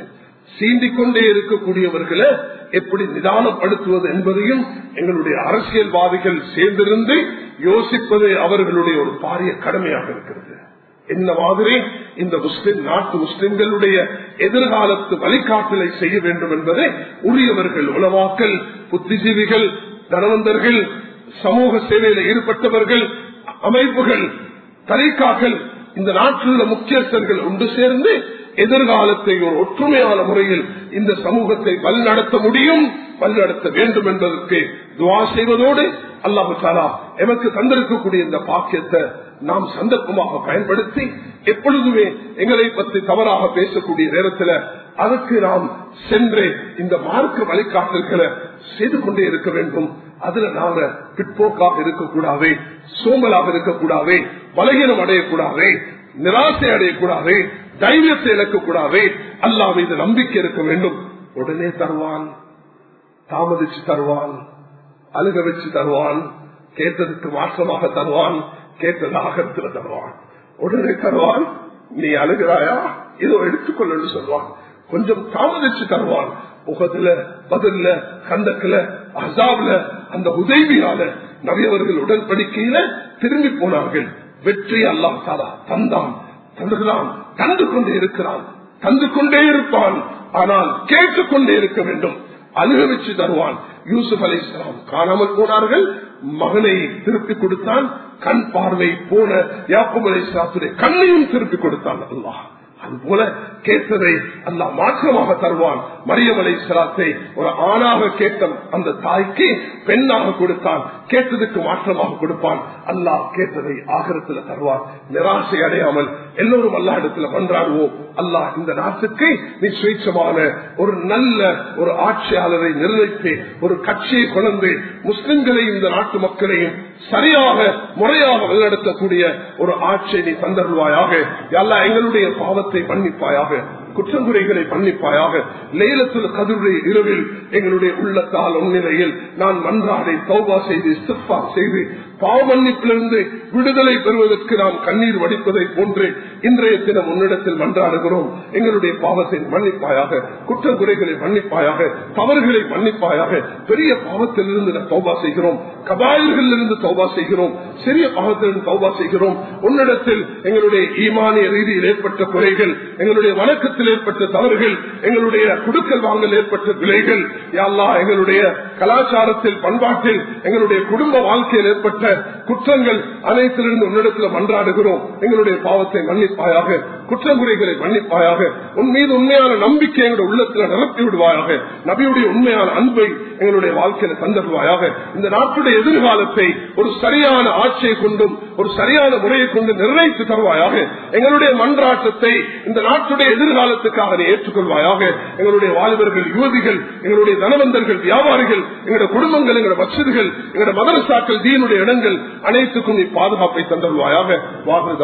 சீண்டிக் கொண்டே இருக்கக்கூடியவர்களை எப்படி நிதானப்படுத்துவது என்பதையும் எங்களுடைய அரசியல்வாதிகள் சேர்ந்திருந்து யோசிப்பது அவர்களுடைய ஒரு பாரிய கடமையாக இருக்கிறது. என்ன மாதிரி இந்த முஸ்லிம் நாட்டு முஸ்லிம்களுடைய எதிர்காலத்து வழிகாட்டலை செய்ய வேண்டும் என்பதை உரியவர்கள், உலமாக்கல், புத்திஜீவிகள், தனவந்தர்கள், சமூக சேவையில் ஈடுபட்டவர்கள், அமைப்புகள், தரீக்காக்கள், இந்த நாட்டில் உள்ள முக்கியஸ்தர்கள் ஒன்று சேர்ந்து எதிர்காலத்தை ஒரு ஒற்றுமையான முறையில் இந்த சமூகத்தை வழிநடத்த முடியும், வழிநடத்த வேண்டும் என்பதற்கு துவா செய்வதோடு அல்லாஹ் தஆலா எமக்கு தந்திருக்கக்கூடிய இந்த பாக்கியத்தை நாம் சந்தர்ப்பமாக பயன்படுத்தி எப்பொழுதுமே எங்களை பற்றி தவறாக பேசக்கூடிய நேரத்தில் அதற்கு நாம் சென்று இந்த மார்க்க வழிகாட்டல்களை செய்து கொண்டே இருக்க வேண்டும். அதுல நாங்க பிற்போக்காக இருக்கக்கூடாது, சோம்பலாக இருக்கக்கூடாது, பலகீனம் அடையக்கூடாது, நிராசை அடையக்கூடாது, தைரியத்தை இழக்கக்கூடாது. அல்லாஹ் மீது நம்பிக்கை இருக்க வேண்டும். உடனே தருவான், தாமதிச்சு தருவான், அழுக வச்சு தருவான், கேட்டதுக்கு மாற்றமாக தருவான், கேட்டதாக தருவான், உடனே தருவான். நீ அழுகிறாயா, இதோ எடுத்துக்கொள்ள சொல்வான். கொஞ்சம் தாமதிச்சு தருவான். முகத்துல, பதில்ல, கந்தக்குல, அசாப்ல, அந்த உதவியால நபியவர்கள் உடன்படிக்கையில திரும்பி போனார்கள். வெற்றி அல்லாஹ் தஆலா தந்தான், தந்துகிறான், தந்து கொண்டே இருக்கிறான், தந்து கொண்டே இருப்பான். ஆனால் கேட்டுக்கொண்டே இருக்க வேண்டும். அழுக வச்சு தருவான். யூசுப் அலைஹிஸ்ஸலாம் காணாமல் போனார்கள், மகனை திருப்பி கொடுத்தான். கண் பார்வை போன யாக்கூப் அலைஹிஸ்ஸலாத்துடைய கண்ணையும் திருப்பி கொடுத்தான் அல்லாஹ். அதுபோல கேட்டதை அல்லாஹ் மாற்றமாக தருவான். மரியம் அலைஹிஸ்ஸலாத்தை ஒரு ஆணாக கேட்ட அந்த தாய்க்கு பெண்ணாக கொடுத்தான். கேட்டதுக்கு மாற்றமாக கொடுப்பான். அல்லாஹ் கேட்டதை ஆகிரத்தில் தருவான். நிராசை அடையாமல் எல்லோரும் அல்லாஹ் இடத்துல மன்றாடுவோம். அல்லாஹ் இந்த நாட்டுக்கு நீ சுயேட்சமான ஒரு நல்ல ஒரு ஆட்சியாளரை நிர்ணயித்து ஒரு கட்சியை கொண்டு முஸ்லிம்களை இந்த நாட்டு மக்களையும் சரியாக முறையாக வழிநடத்தக்கூடிய ஒரு ஆட்சியை நீ தந்தருவாயாக. அல்லாஹ் எங்களுடைய பாவத்தை மன்னிப்பாயாக, குற்றங்குறைகளை மன்னிப்பாயாக. லைலத்துல் கத்ருடைய இரவில் எங்களுடைய உள்ளத்தால் உன்னிலையில் நான் மன்றாடை தௌபா செய்து இஸ்திக்ஃபார் செய்து பாவ மன்னிப்பிலிருந்து விடுதலை பெறுவதற்கு நாம் கண்ணீர் வடிப்பதை போன்று இன்றைய தினம் உன்னிடத்தில் மன்றாடுகிறோம். எங்களுடைய பாவத்தை மன்னிப்பாயாக, குற்றங்குறைகளை மன்னிப்பாயாக, தவறுகளை மன்னிப்பாயாக. பெரிய பாவத்திலிருந்து நாம் தௌபா செய்கிறோம், கபாயிர்களிலிருந்து தௌபா செய்கிறோம், சிறிய பாவத்திலிருந்து தௌபா செய்கிறோம். உன்னிடத்தில் எங்களுடைய ஈமானிய ரீதியில் ஏற்பட்ட குறைகள், எங்களுடைய வணக்கத்தில் ஏற்பட்ட தவறுகள், எங்களுடைய குடுக்கல் வாங்கல் ஏற்பட்ட விலைகள், யா அல்லாஹ் எங்களுடைய கலாச்சாரத்தில், பண்பாட்டில், எங்களுடைய குடும்ப வாழ்க்கையில் ஏற்பட்ட குற்றங்கள் அனைத்திலிருந்து உன்னிடத்தில் மன்றாடுகிறோம். எங்களுடைய பாவத்தை மன்னிப்பாயாக, குற்றங்குறைகளை மன்னிப்பாயாக. உன் மீது உண்மையான நம்பிக்கை எங்களுடைய உள்ளத்தில் நிரப்பி விடுவாயாக. நபியுடைய உண்மையான அன்பை எங்களுடைய வாழ்க்கையில தந்தருவாயாக. இந்த நாட்டுடைய எதிர்காலத்தை ஒரு சரியான ஆட்சியை கொண்டும் ஒரு சரியான முறையை கொண்டு நிர்ணயித்து தருவாயாக. எங்களுடைய மன்றாட்டத்தை இந்த நாட்டுடைய எதிர்காலத்துக்காக நீ ஏற்றுக்கொள்வாயாக. எங்களுடைய வாலிபர்கள், யுவதிகள், எங்களுடைய தனவந்தர்கள், வியாபாரிகள், எங்களுடைய குடும்பங்கள், எங்களுடைய மஸ்ஜிதுகள், எங்களுடைய மதரசாக்கள், தீனுடைய இடங்கள் அனைத்துக்கும் நீ பாதுகாப்பை தந்தருவாயாக.